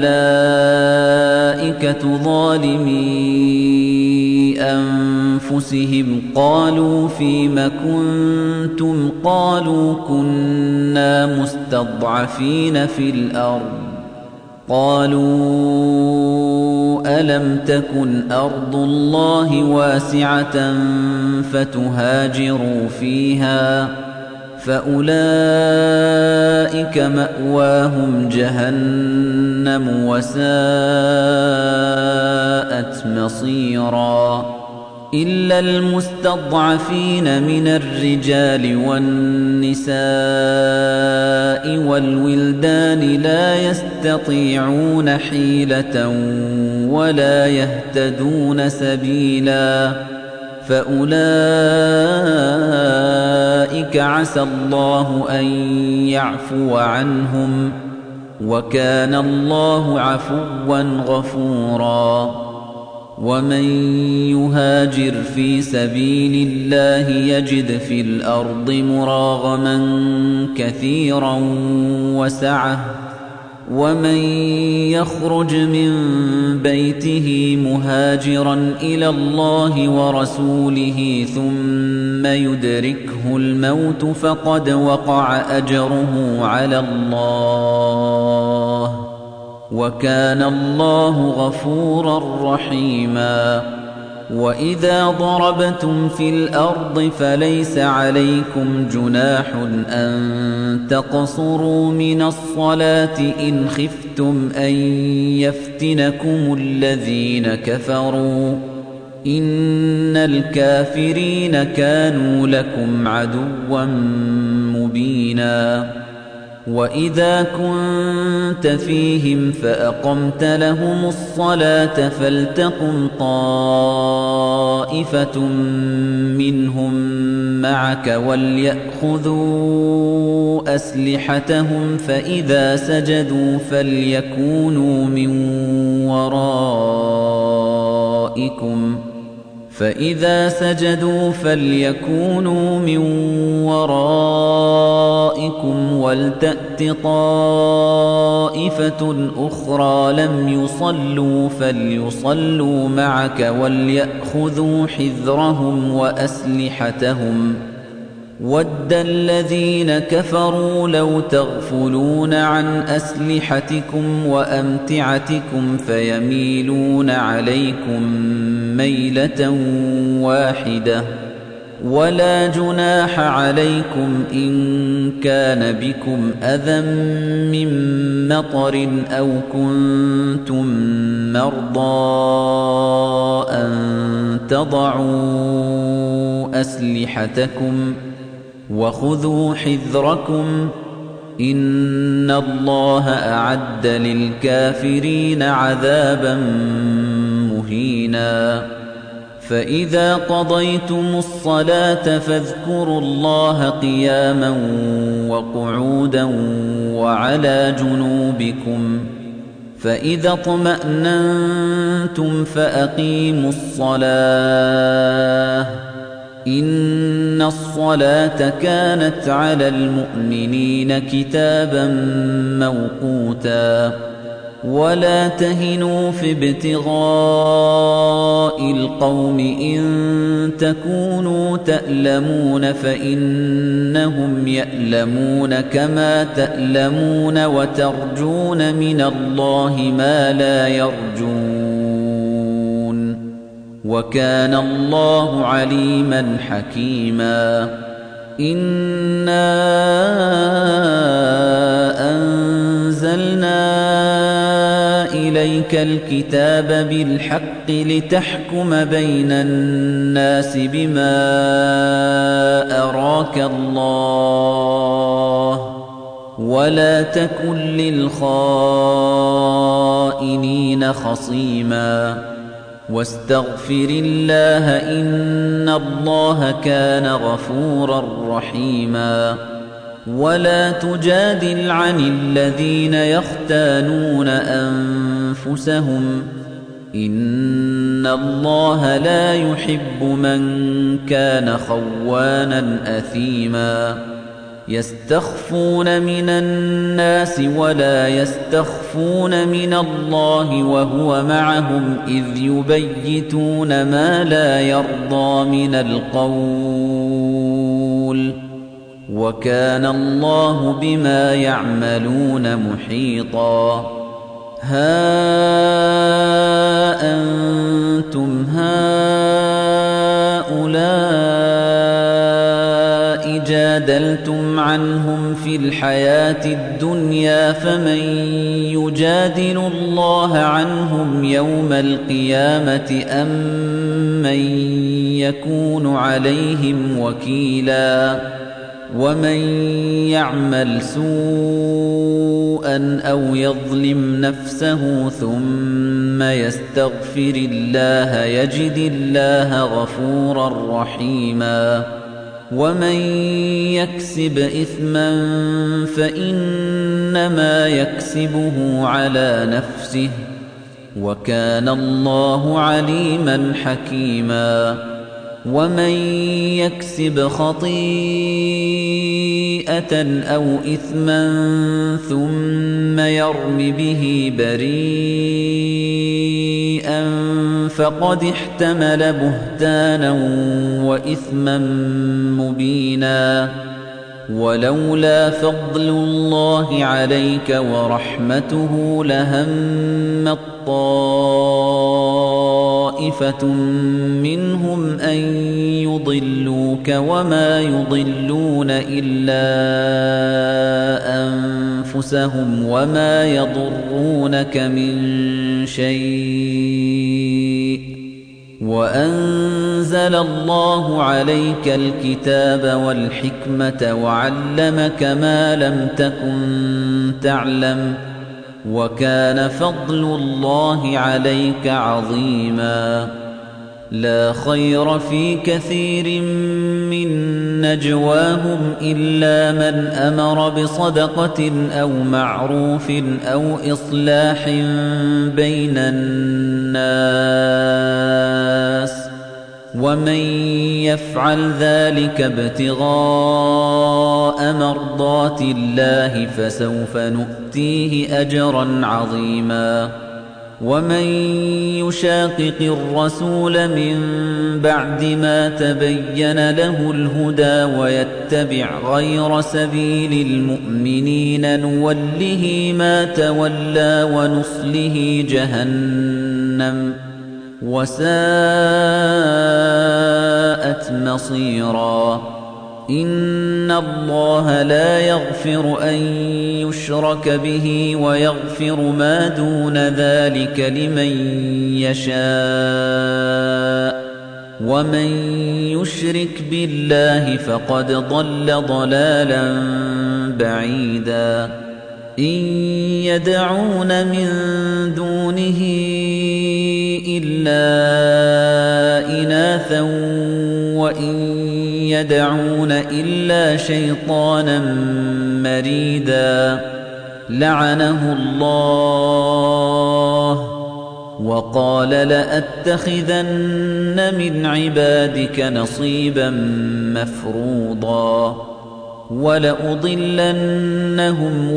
الملائكة ظالمي أنفسهم قالوا فيم كنتم قالوا كنا مستضعفين في الأرض قالوا ألم تكن أرض الله واسعة فتهاجروا فيها فأولئك مأواهم جهنم وساءت مصيرا إلا المستضعفين من الرجال والنساء والولدان لا يستطيعون حيلة ولا يهتدون سبيلا فأولئك عسى الله أن يعفو عنهم وكان الله عفوا غفورا ومن يهاجر في سبيل الله يجد في الأرض مراغما كثيرا وسعة ومن يخرج من بيته مهاجرا إلى الله ورسوله ثم يدركه الموت فقد وقع أجره على الله وكان الله غفورا رحيما وإذا ضربتم في الأرض فليس عليكم جناح أن تقصروا من الصلاة إن خفتم أن يفتنكم الذين كفروا إن الكافرين كانوا لكم عدوا مبينا وإذا كنت فيهم فأقمت لهم الصلاة فلتقم طائفة منهم معك وليأخذوا أسلحتهم فإذا سجدوا فليكونوا من ورائكم فإذا سجدوا فليكونوا من ورائكم ولتأت طائفة أخرى لم يصلوا فليصلوا معك وليأخذوا حذرهم وأسلحتهم وَدَّ الَّذِينَ كَفَرُوا لَوْ تَغْفُلُونَ عَنْ أَسْلِحَتِكُمْ وَأَمْتِعَتِكُمْ فَيَمِيلُونَ عَلَيْكُمْ مَيْلَةً وَاحِدَةً وَلَا جُنَاحَ عَلَيْكُمْ إِن كَانَ بِكُمْ أَذًى مِّن مَّطَرٍ أَوْ كُنتُم مَّرْضَىٰ أَن تَضَعُوا أَسْلِحَتَكُمْ وَخُذُوا حِذْرَكُمْ إِنَّ اللَّهَ أَعَدَّ لِلْكَافِرِينَ عَذَابًا مُّهِينًا فَإِذَا قَضَيْتُمُ الصَّلَاةَ فاذكروا اللَّهَ قِيَامًا وَقُعُودًا وَعَلَى جُنُوبِكُمْ فَإِذَا اطْمَأْنَنتُمْ فَأَقِيمُوا الصَّلَاةَ إِنَّ الصَّلَاةَ كَانَتْ عَلَى الْمُؤْمِنِينَ كِتَابًا مَّوْقُوتًا وَلَا تَهِنُوا فِي ابْتِغَاءِ الْقَوْمِ إِن تَكُونُوا تَأْلَمُونَ فَإِنَّهُمْ يَأْلَمُونَ كَمَا تَأْلَمُونَ وَتَرْجُونَ مِنَ اللَّهِ مَا لَا يَرْجُونَ وَكَانَ اللَّهُ عَلِيمًا حَكِيمًا إِنَّا أَنزَلْنَا إِلَيْكَ الْكِتَابَ بِالْحَقِّ لِتَحْكُمَ بَيْنَ النَّاسِ بِمَا أَرَاكَ اللَّهُ وَلَا تَكُن لِّلْخَائِنِينَ خَصِيمًا وَاسْتَغْفِرِ اللَّهَ إِنَّ اللَّهَ كَانَ غَفُورًا رَّحِيمًا وَلَا تُجَادِلْ عَنِ الَّذِينَ يَخْتَانُونَ أَنفُسَهُمْ إِنَّ اللَّهَ لَا يُحِبُّ مَن كَانَ خَوَّانًا أَثِيمًا يَسْتَخْفُونَ مِنَ النَّاسِ وَلَا يَسْتَخْفُونَ مِنَ اللَّهِ وَهُوَ مَعَهُمْ إِذْ يُبَيِّتُونَ مَا لَا يَرْضَىٰ مِنَ الْقَوْلِ وَكَانَ اللَّهُ بِمَا يَعْمَلُونَ مُحِيطًا هَا أَنتُمْ هَؤُلَاءِ جَادَلْتُمْ عَنْهُمْ فِي الْحَيَاةِ الدُّنْيَا فَمَن يُجَادِلُ اللَّهَ عَنْهُمْ يَوْمَ الْقِيَامَةِ أَم مَّن يَكُونُ عَلَيْهِمْ وَكِيلًا وَمَن يَعْمَلْ سُوءًا أَوْ يَظْلِمْ نَفْسَهُ ثُمَّ يَسْتَغْفِرِ اللَّهَ يَجِدِ اللَّهَ غَفُورًا رَّحِيمًا وَمَن يَكْسِبْ إِثْمًا فَإِنَّمَا يَكْسِبُهُ عَلَى نَفْسِهِ وَكَانَ اللَّهُ عَلِيمًا حَكِيمًا وَمَن يَكْسِبْ خَطِيئَةً أَوْ إِثْمًا ثُمَّ يَرْمِ بِهِ بَرِيئًا فَقَدِ احْتَمَلَ بُهْتَانًا وَإِثْمًا مُّبِينًا وَلَوْلَا فَضْلُ اللَّهِ عَلَيْكَ وَرَحْمَتُهُ لَهَمَّت طَّائِفَةٌ مِّنْهُمْ أَن يُضِلُّوكَ وَمَا يُضِلُّونَ إِلَّا أَنفُسَهُمْ وَمَا يَضُرُّونَكَ مِن شَيْءٍ وَأَنزَلَ اللَّهُ عَلَيْكَ الْكِتَابَ وَالْحِكْمَةَ وَعَلَّمَكَ مَا لَمْ تَكُن تَعْلَمُ وَكَانَ فَضْلُ اللَّهِ عَلَيْكَ عَظِيمًا لَا خَيْرَ فِي كَثِيرٍ مِّن نَّجْوَاهُمْ إِلَّا مَنْ أَمَرَ بِصَدَقَةٍ أَوْ مَعْرُوفٍ أَوْ إِصْلَاحٍ بَيْنَ النَّاسِ وَمَن يَفْعَلْ ذَلِكَ ابْتِغَاءَ مَرْضَاتِ اللَّهِ فَسَوْفَ نُؤْتِيهِ أَجْرًا عَظِيمًا وَمَن يُشَاقِقِ الرَّسُولَ مِن بَعْدِ مَا تَبَيَّنَ لَهُ الْهُدَى وَيَتَّبِعْ غَيْرَ سَبِيلِ الْمُؤْمِنِينَ نُوَلِّهِ مَا تَوَلَّىٰ وَنُصْلِهِ جَهَنَّمَ وَسَاءَتْ مَصِيرًا إِنَّ اللَّهَ لَا يَغْفِرُ أَن يُشْرَكَ بِهِ وَيَغْفِرُ مَا دُونَ ذَلِكَ لِمَن يَشَاءُ وَمَن يُشْرِكْ بِاللَّهِ فَقَدْ ضَلَّ ضَلَالًا بَعِيدًا إِن يَدْعُونَ مِن دُونِهِ إِلَّا إِنَاثًا وَإِن يَدْعُونَ إِلَّا شَيْطَانًا مَّرِيدًا لَّعَنَهُ اللَّهُ وقال لأتخذن من عبادك نصيبا مفروضا ولأضلنهم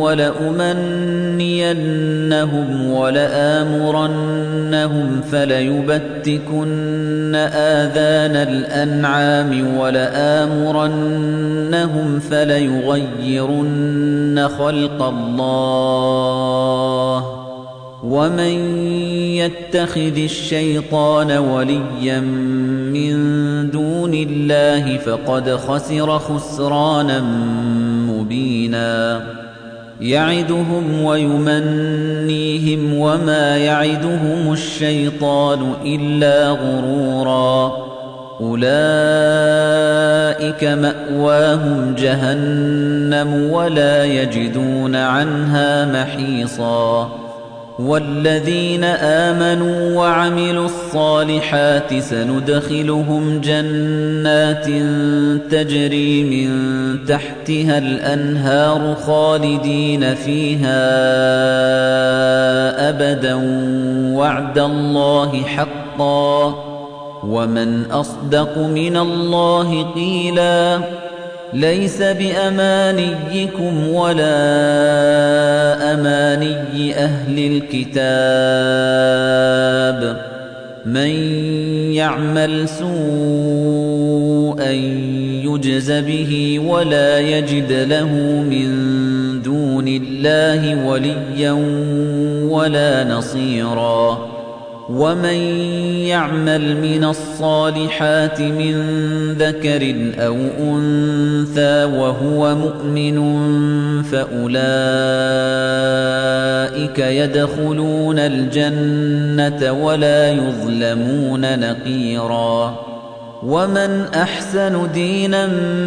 ولأمنينهم ولآمرنهم فليبتكن آذان الأنعام ولآمرنهم فليغيرن خلق الله ومن يتخذ الشيطان وليا من دون الله فقد خسر خسرانا مبينا يعدهم ويمنيهم وما يعدهم الشيطان إلا غرورا أولئك مأواهم جهنم ولا يجدون عنها محيصا والذين آمنوا وعملوا الصالحات سندخلهم جنات تجري من تحتها الأنهار خالدين فيها أبدا وعد الله حقا ومن أصدق من الله قيلا ليس بأمانيكم ولا أماني أهل الكتاب من يعمل سوءا يجز به ولا يجد له من دون الله وليا ولا نصيرا ومن يعمل من الصالحات من ذكر أو أنثى وهو مؤمن فأولئك يدخلون الجنة ولا يظلمون نقيرا ومن أحسن دينا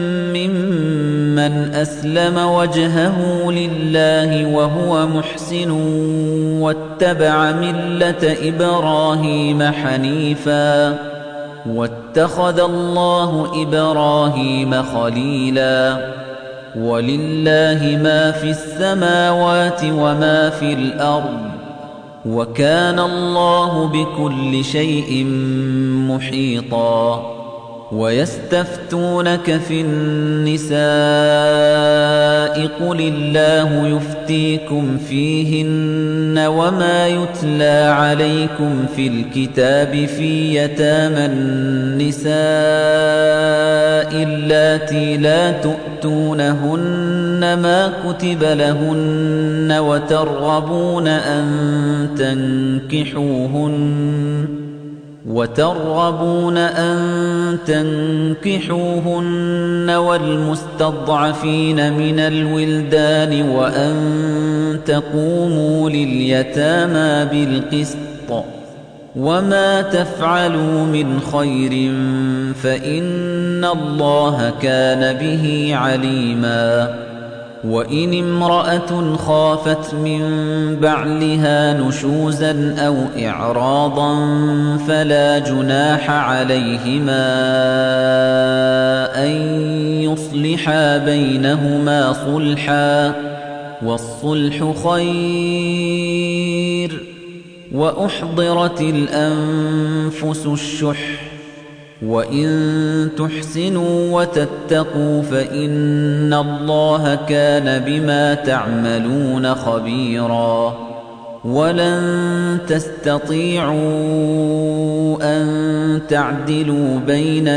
ممن أسلم وجهه لله وهو محسن واتبع ملة إبراهيم حنيفا واتخذ الله إبراهيم خليلا ولله ما في السماوات وما في الأرض وكان الله بكل شيء محيطا ويستفتونك في النساء قل الله يفتيكم فيهن وما يتلى عليكم في الكتاب في يتامى النساء اللاتي لا تؤتونهن ما كتب لهن وترغبون أن تنكحوهن وترغبون أن تنكحوهن والمستضعفين من الولدان وأن تقوموا لليتامى بالقسط وما تفعلوا من خير فإن الله كان به عليما وإن امرأة خافت من بعلها نشوزا أو إعراضا فلا جناح عليهما أن يصلحا بينهما صلحا والصلح خير وأحضرت الأنفس الشح وإن تحسنوا وتتقوا فإن الله كان بما تعملون خبيرا ولن تستطيعوا أن تعدلوا بين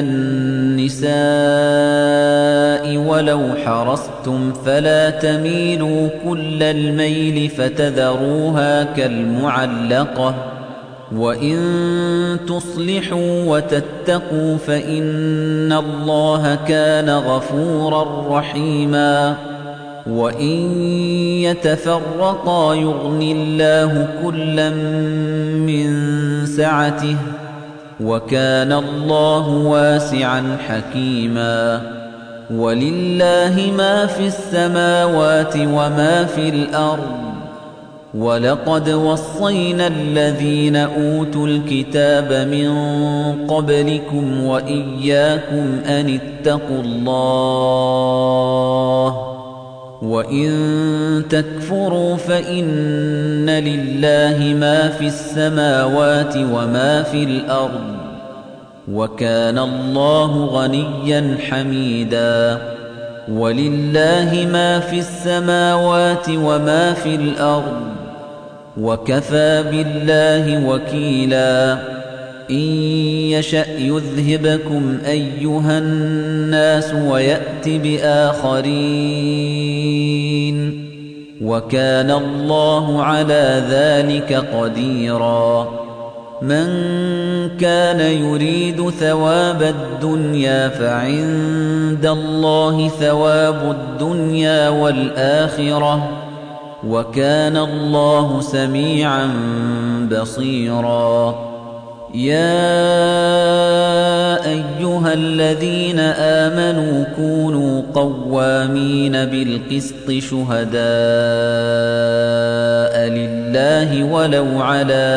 النساء ولو حرصتم فلا تميلوا كل الميل فتذروها كالمعلقة وإن تصلحوا وتتقوا فإن الله كان غفورا رحيما وإن يتفرقا يغن الله كلا من سعته وكان الله واسعا حكيما ولله ما في السماوات وما في الأرض وَلَقَدْ وَصَّيْنَا الَّذِينَ أُوتُوا الْكِتَابَ مِنْ قَبْلِكُمْ وَإِيَّاكُمْ أَنِ اتَّقُوا اللَّهَ وَإِن تَكْفُرُوا فَإِنَّ لِلَّهِ مَا فِي السَّمَاوَاتِ وَمَا فِي الْأَرْضِ وَكَانَ اللَّهُ غَنِيًّا حَمِيدًا وَلِلَّهِ مَا فِي السَّمَاوَاتِ وَمَا في الْأَرْضِ وَكَفَى بِاللَّهِ وَكِيلًا إِن يَشَأْ يُذْهِبْكُمْ أَيُّهَا النَّاسُ وَيَأْتِ بِآخَرِينَ وَكَانَ اللَّهُ عَلَى ذَلِكَ قَدِيرًا مَنْ كَانَ يُرِيدُ ثَوَابَ الدُّنْيَا فَعِندَ اللَّهِ ثَوَابُ الدُّنْيَا وَالْآخِرَةِ وَكَانَ اللَّهُ سَمِيعًا بَصِيرًا يَا أَيُّهَا الَّذِينَ آمَنُوا كُونُوا قَوَّامِينَ بِالْقِسْطِ شُهَدَاءَ لِلَّهِ وَلَوْ عَلَىٰ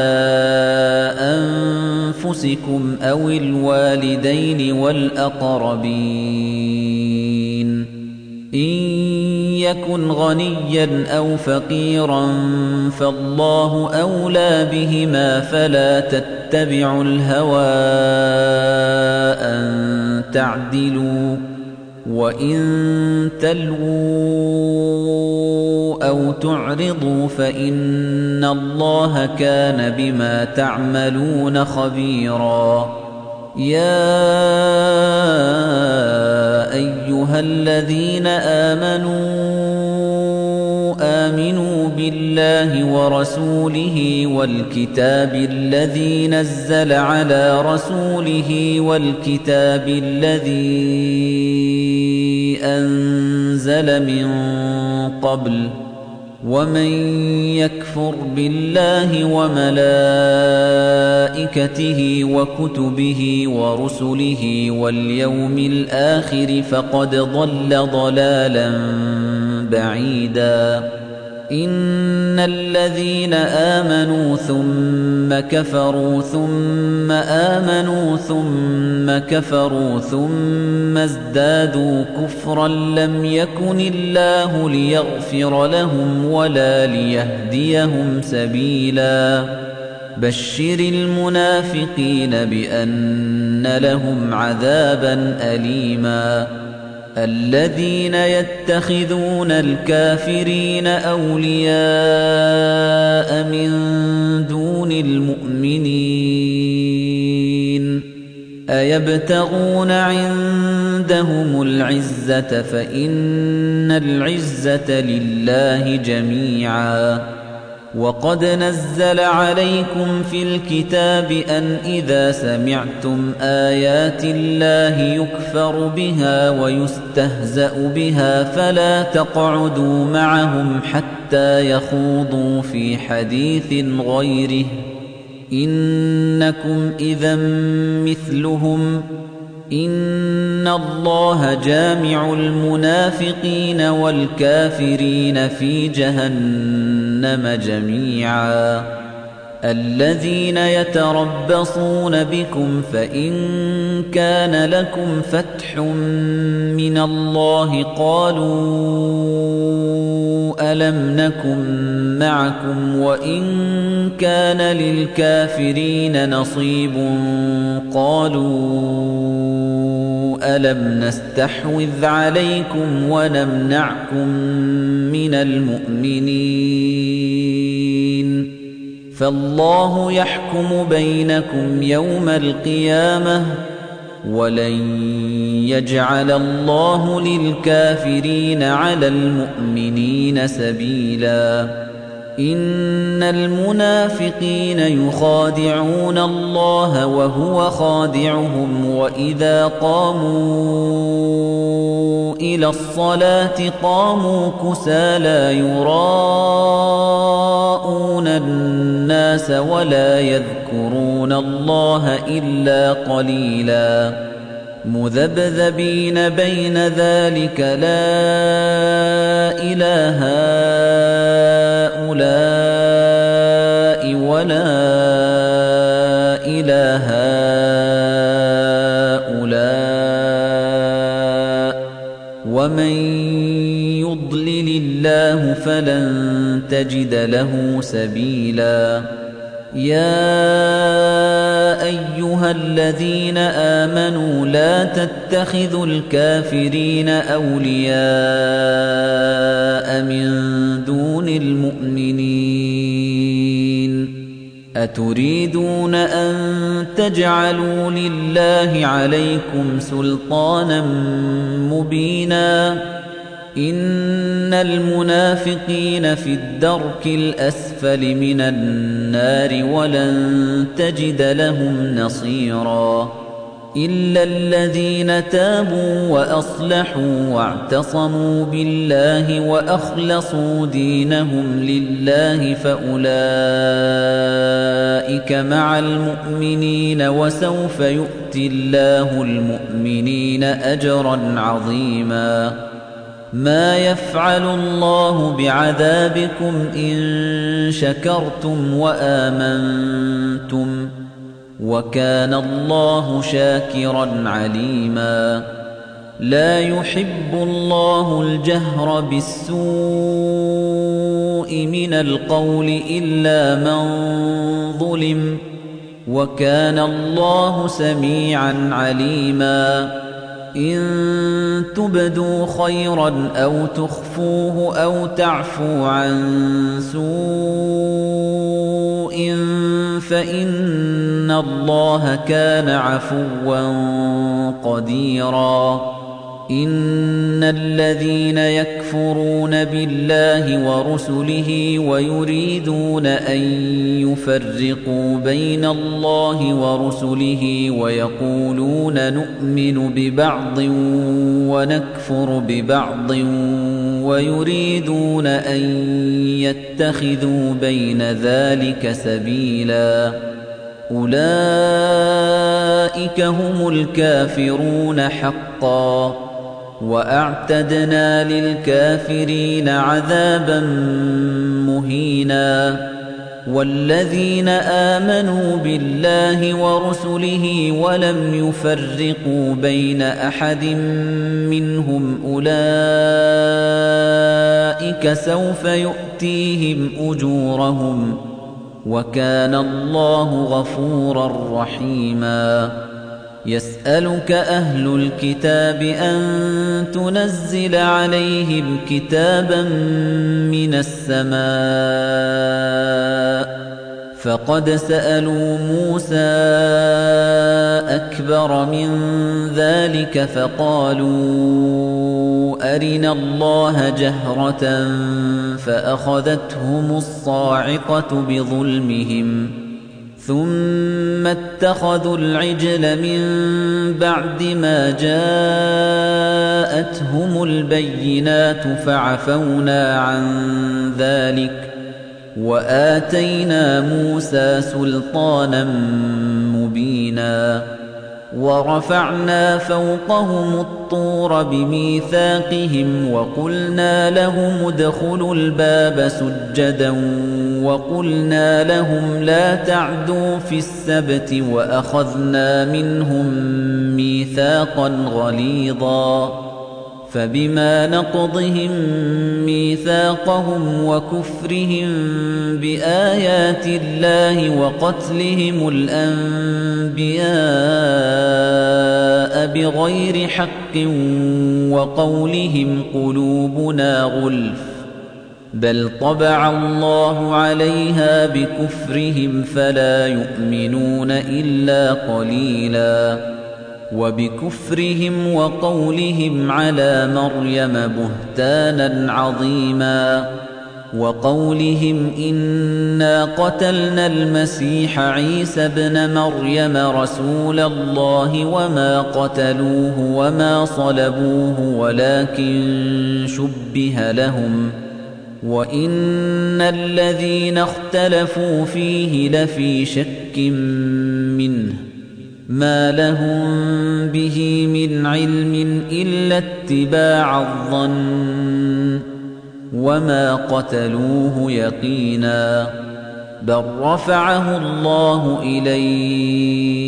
أَنفُسِكُمْ أَوِ الْوَالِدَيْنِ وَالْأَقْرَبِينَ إِن يَكُنْ غَنِيًّا أَوْ فَقِيرًا فَاللَّهُ أَوْلَىٰ بِهِمَا فَلَا تَتَّبِعُوا الْهَوَىٰ أَن تَعْدِلُوا وَإِن تَلْوُوا أَوْ تُعْرِضُوا فَإِنَّ اللَّهَ كَانَ بِمَا تَعْمَلُونَ خَبِيرًا يَا أَيُّهَا الَّذِينَ آمَنُوا آمِنُوا بِاللَّهِ وَرَسُولِهِ وَالْكِتَابِ الَّذِي نَزَّلَ عَلَى رَسُولِهِ وَالْكِتَابِ الَّذِي أَنزَلَ مِن قَبْلُ وَمَن يَكْفُرْ بِاللَّهِ وَمَلَائِكَتِهِ وَكُتُبِهِ وَرُسُلِهِ وَالْيَوْمِ الْآخِرِ فَقَدْ ضَلَّ ضَلَالًا بَعِيدًا إِنَّ الَّذِينَ آمَنُوا ثُمَّ كَفَرُوا ثُمَّ آمَنُوا ثُمَّ كَفَرُوا ثُمَّ ازْدَادُوا كُفْرًا لَّمْ يَكُنِ اللَّهُ لِيَغْفِرَ لَهُمْ وَلَا لِيَهْدِيَهُمْ سَبِيلًا بَشِّرِ الْمُنَافِقِينَ بِأَنَّ لَهُمْ عَذَابًا أَلِيمًا الَّذِينَ يَتَّخِذُونَ الْكَافِرِينَ أَوْلِيَاءَ مِن دُونِ الْمُؤْمِنِينَ أَيَبْتَغُونَ عِندَهُمُ الْعِزَّةَ فَإِنَّ الْعِزَّةَ لِلَّهِ جَمِيعًا وَقَدْ نَزَّلَ عَلَيْكُمْ فِي الْكِتَابِ أَنْ إِذَا سَمِعْتُمْ آيَاتِ اللَّهِ يُكْفَرُ بِهَا وَيُسْتَهْزَأُ بِهَا فَلَا تَقْعُدُوا مَعَهُمْ حَتَّى يَخُوضُوا فِي حَدِيثٍ غَيْرِهِ إِنَّكُمْ إِذًا مِثْلُهُمْ إِنَّ اللَّهَ جَامِعُ الْمُنَافِقِينَ وَالْكَافِرِينَ فِي جَهَنَّمَ جَمِيعًا الَّذِينَ يَتَرَبَّصُونَ بِكُمْ فَإِن كَانَ لَكُمْ فَتْحٌ مِّنَ اللَّهِ قَالُوا أَلَمْ نَكُن مَّعَكُمْ وَإِن كَانَ لِلْكَافِرِينَ نَصِيبٌ قَالُوا أَلَمْ نَسْتَحْوِذْ عَلَيْكُمْ وَنَمْنَعْكُم مِّنَ الْمُؤْمِنِينَ فَاللَّهُ يَحْكُمُ بَيْنَكُمْ يَوْمَ الْقِيَامَةِ وَلَن يَجْعَلَ اللَّهُ لِلْكَافِرِينَ عَلَى الْمُؤْمِنِينَ سَبِيلًا إِنَّ الْمُنَافِقِينَ يُخَادِعُونَ اللَّهَ وَهُوَ خَادِعُهُمْ وَإِذَا قَامُوا إِلَى الصَّلَاةِ قَامُوا كُسَالَىٰ يُرَاءُونَ النَّاسَ وَلَا يَذْكُرُونَ اللَّهَ إِلَّا قَلِيلًا مُذَبْذَبِينَ بَيْنَ ذَلِكَ لَا إِلَٰهَ هَٰؤُلَاءِ وَلَا إِلَٰهَ هَٰؤُلَاءِ وَمَن يُضْلِلِ الله فلن تجد له سبيلا يا أيها الذين آمنوا لا تتخذوا الكافرين أولياء من دون المؤمنين أتريدون أن تجعلوا لله عليكم سلطانا مبينا إن المنافقين في الدرك الأسفل من النار ولن تجد لهم نصيرا إلا الذين تابوا وأصلحوا واعتصموا بالله وأخلصوا دينهم لله فأولئك مع المؤمنين وسوف يؤتي الله المؤمنين أجرا عظيما ما يفعل الله بعذابكم إن شكرتم وآمنتم وكان الله شاكرا عليما لا يحب الله الجهر بالسوء من القول إلا من ظلم وكان الله سميعا عليما إن تبدوا خيرا أو تخفوه أو تعفو عن سوء فإن الله كان عفوا قديرا إن الذين يكفرون بالله ورسله ويريدون أن يفرقوا بين الله ورسله ويقولون نؤمن ببعض ونكفر ببعض ويريدون أن يتخذوا بين ذلك سبيلا أولئك هم الكافرون حقا وأعتدنا للكافرين عذابا مهينا والذين آمنوا بالله ورسله ولم يفرقوا بين أحد منهم أولئك سوف يؤتيهم أجورهم وكان الله غفورا رحيما يسألك أهل الكتاب أن تنزل عليهم كتابا من السماء فقد سألوا موسى أكبر من ذلك فقالوا أرنا الله جهرة فأخذتهم الصاعقة بظلمهم ثم اتخذوا العجل من بعد ما جاءتهم البينات فعفونا عن ذلك وآتينا موسى سلطانا مبينا ورفعنا فوقهم الطور بميثاقهم وقلنا لهم ادخلوا الباب سجدا وقلنا لهم لا تعدوا في السبت وأخذنا منهم ميثاقا غليظا فبما نقضهم ميثاقهم وكفرهم بآيات الله وقتلهم الأنبياء بغير حق وقولهم قلوبنا غلف بل طبع الله عليها بكفرهم فلا يؤمنون إلا قليلا وبكفرهم وقولهم على مريم بهتانا عظيما وقولهم إنا قتلنا المسيح عيسى ابن مريم رسول الله وما قتلوه وما صلبوه ولكن شبه لهم وإن الذين اختلفوا فيه لفي شك منه ما لهم به من علم إلا اتباع الظن وما قتلوه يقينا بل رفعه الله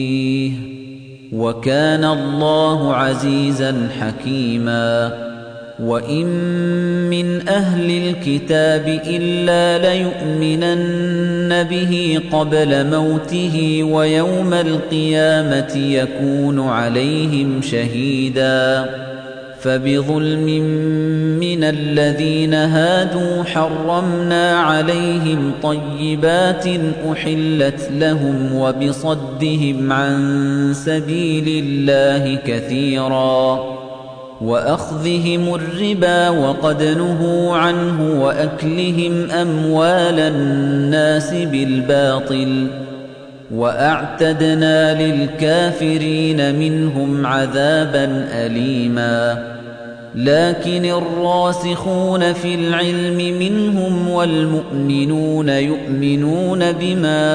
إليه وكان الله عزيزا حكيما وَإِن مِّنْ أَهْلِ الْكِتَابِ إِلَّا لَيُؤْمِنَنَّ بِهِ قَبْلَ مَوْتِهِ وَيَوْمَ الْقِيَامَةِ يَكُونُ عَلَيْهِمْ شَهِيدًا فَبِظُلْمٍ مِّنَ الَّذِينَ هَادُوا حَرَّمْنَا عَلَيْهِمْ طَيِّبَاتٍ أُحِلَّتْ لَهُمْ وَبِصَدِّهِمْ عَن سَبِيلِ اللَّهِ كَثِيرًا وَأَخْذِهِمُ الرِّبَا وَقَدْ نُهُوا عَنْهُ وَأَكْلِهِمْ أَمْوَالَ النَّاسِ بِالْبَاطِلِ وَأَعْتَدْنَا لِلْكَافِرِينَ مِنْهُمْ عَذَابًا أَلِيمًا لَكِنِ الرَّاسِخُونَ فِي الْعِلْمِ مِنْهُمْ وَالْمُؤْمِنُونَ يُؤْمِنُونَ بِمَا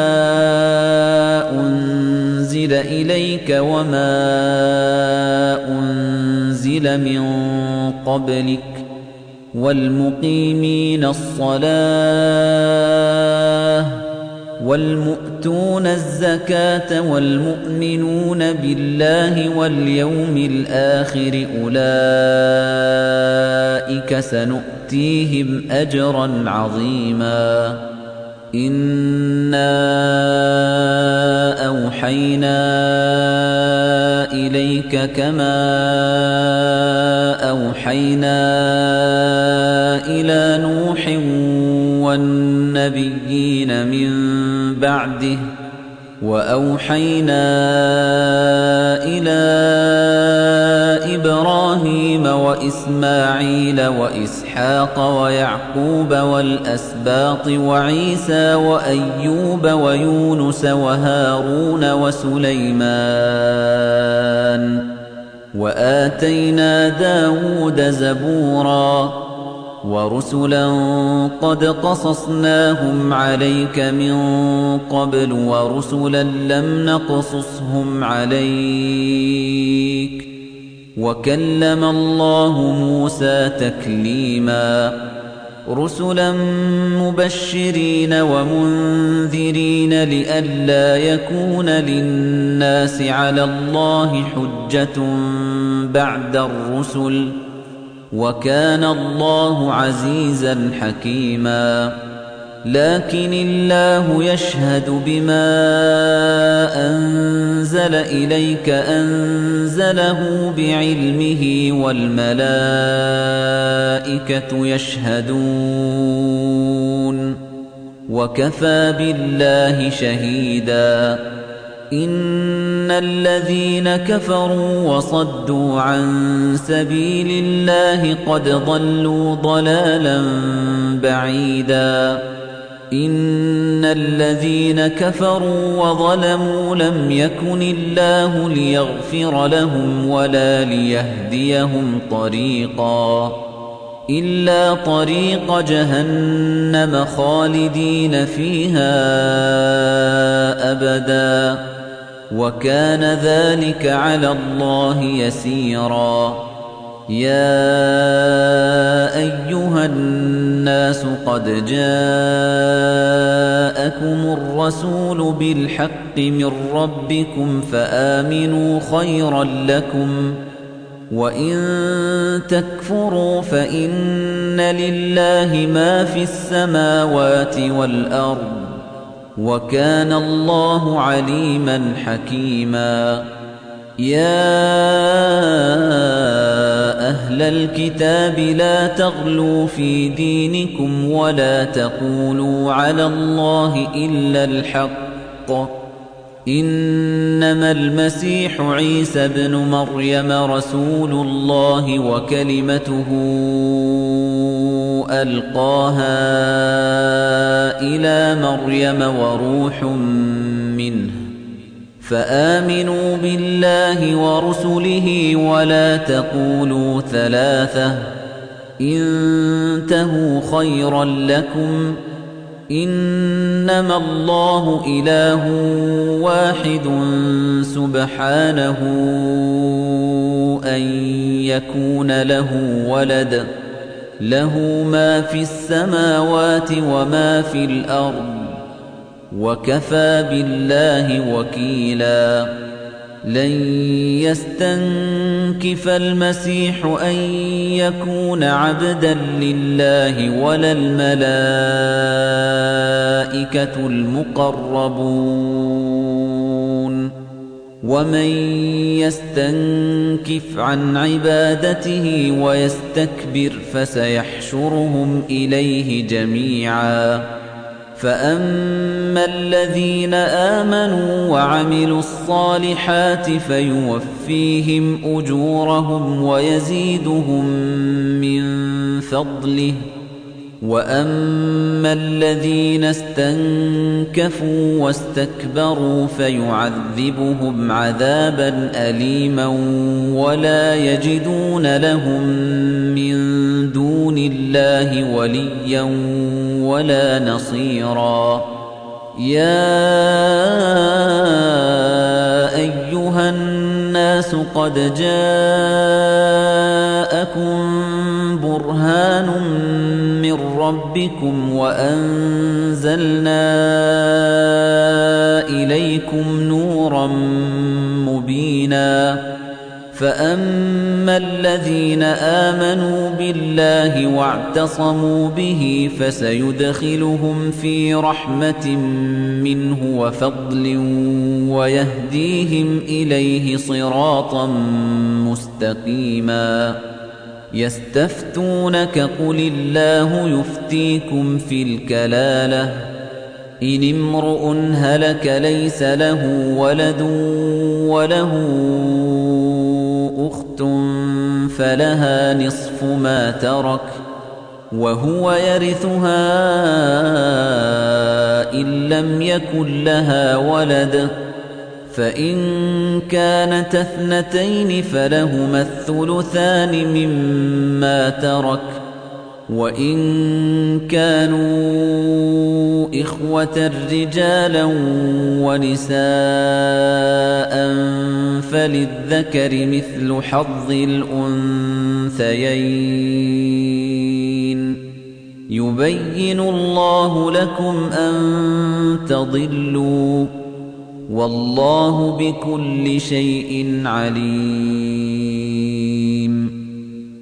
أُنْزِلَ إِلَيْكَ وَمَا أُنْزِلَ مِنْ قَبْلِكَ وَالْمُقِيمِينَ الصَّلَاةَ وَالْمُؤْتُونَ الزَّكَاةَ وَالْمُؤْمِنُونَ بِاللَّهِ وَالْيَوْمِ الْآخِرِ أُولَئِكَ سَنُؤْتِيهِمْ أَجْرًا عَظِيمًا إِنَّا أَوْحَيْنَا إِلَيْكَ كَمَا أَوْحَيْنَا إِلَى نُوحٍ وَالنَّبِيِّينَ مِن بَعْدِهِ وَأَوْحَيْنَا إِلَى إِبْرَاهِيمَ وَإِسْمَاعِيلَ وَإِسْحَاقَ وَيَعْقُوبَ وَالْأَسْبَاطِ وَعِيسَى وَأَيُّوبَ وَيُونُسَ وَهَارُونَ وَسُلَيْمَانَ وَآتَيْنَا دَاوُودَ زَبُورًا وَرُسُلًا قَدْ قَصَصْنَاهُمْ عَلَيْكَ مِنْ قَبْلُ وَرُسُلًا لَمْ نَقْصُصْهُمْ عَلَيْكَ وَكَلَّمَ اللَّهُ مُوسَى تَكْلِيمًا رُسُلًا مُبَشِّرِينَ وَمُنذِرِينَ لِئَلَّا يَكُونَ لِلنَّاسِ عَلَى اللَّهِ حُجَّةٌ بَعْدَ الرُّسُلِ وَكَانَ اللَّهُ عَزِيزًا حَكِيمًا لَكِنِ اللَّهُ يَشْهَدُ بِمَا أَنزَلَ إِلَيْكَ أَنزَلَهُ بِعِلْمِهِ وَالْمَلَائِكَةُ يَشْهَدُونَ وَكَفَى بِاللَّهِ شَهِيدًا إِنَّ الَّذِينَ كَفَرُوا وَصَدُّوا عَن سَبِيلِ اللَّهِ قَدْ ضَلُّوا ضَلَالًا بَعِيدًا إِنَّ الَّذِينَ كَفَرُوا وَظَلَمُوا لَمْ يَكُنِ اللَّهُ لِيَغْفِرَ لَهُمْ وَلَا لِيَهْدِيَهُمْ طَرِيقًا إِلَّا طَرِيقَ جَهَنَّمَ خَالِدِينَ فِيهَا أَبَدًا وَكَانَ ذَلِكَ عَلَى اللَّهِ يَسِيرًا يَا أَيُّهَا النَّاسُ قَدْ جَاءَكُمُ الرَّسُولُ بِالْحَقِّ مِنْ رَبِّكُمْ فَآمِنُوا خَيْرًا لَكُمْ وَإِن تَكْفُرُوا فَإِنَّ لِلَّهِ مَا فِي السَّمَاوَاتِ وَالْأَرْضِ وَكَانَ اللَّهُ عَلِيمًا حَكِيمًا يَا أَهْلَ الْكِتَابِ لَا تَغْلُوا فِي دِينِكُمْ وَلَا تَقُولُوا عَلَى اللَّهِ إِلَّا الْحَقَّ إِنَّمَا الْمَسِيحُ عِيسَى ابْنُ مَرْيَمَ رَسُولُ اللَّهِ وَكَلِمَتُهُ أَلْقَاهَا إِلَى مَرْيَمَ وَرُوحٌ مِّنْهُ فَآمِنُوا بِاللَّهِ وَرُسُلِهِ وَلَا تَقُولُوا ثَلَاثَةٌ انتهوا خَيْرًا لَّكُمْ إِنَّمَا اللَّهُ إِلَٰهٌ وَاحِدٌ سُبْحَانَهُ أَن يَكُونَ لَهُ وَلَدٌ لَّهُ مَا فِي السَّمَاوَاتِ وَمَا فِي الْأَرْضِ وَكَفَى بِاللَّهِ وَكِيلًا لن يستنكف المسيح أن يكون عبدا لله ولا الملائكة المقربون ومن يستنكف عن عبادته ويستكبر فسيحشرهم إليه جميعا فأما الذين آمنوا وعملوا الصالحات فيوفيهم أجورهم ويزيدهم من فضله وأما الذين استنكفوا واستكبروا فيعذبهم عذابا أليما ولا يجدون لهم من دون الله وليا ولا نصيرا يا أيها الناس قد جاءكم برهان من ربكم وأنزلنا إليكم نورا مبينا فأما الذين آمنوا بالله واعتصموا به فسيدخلهم في رحمة منه وفضل ويهديهم إليه صراطا مستقيما يستفتونك قل الله يفتيكم في الكلالة إن امرؤ هلك ليس له ولد وله أخت فلها نصف ما ترك وهو يرثها إن لم يكن لها ولد فإن كانت اثنتين فلهما الثلثان مما ترك وإن كانوا إخوة رجالا ونساء فللذكر مثل حظ الأنثيين يبين الله لكم أن تضلوا والله بكل شيء عليم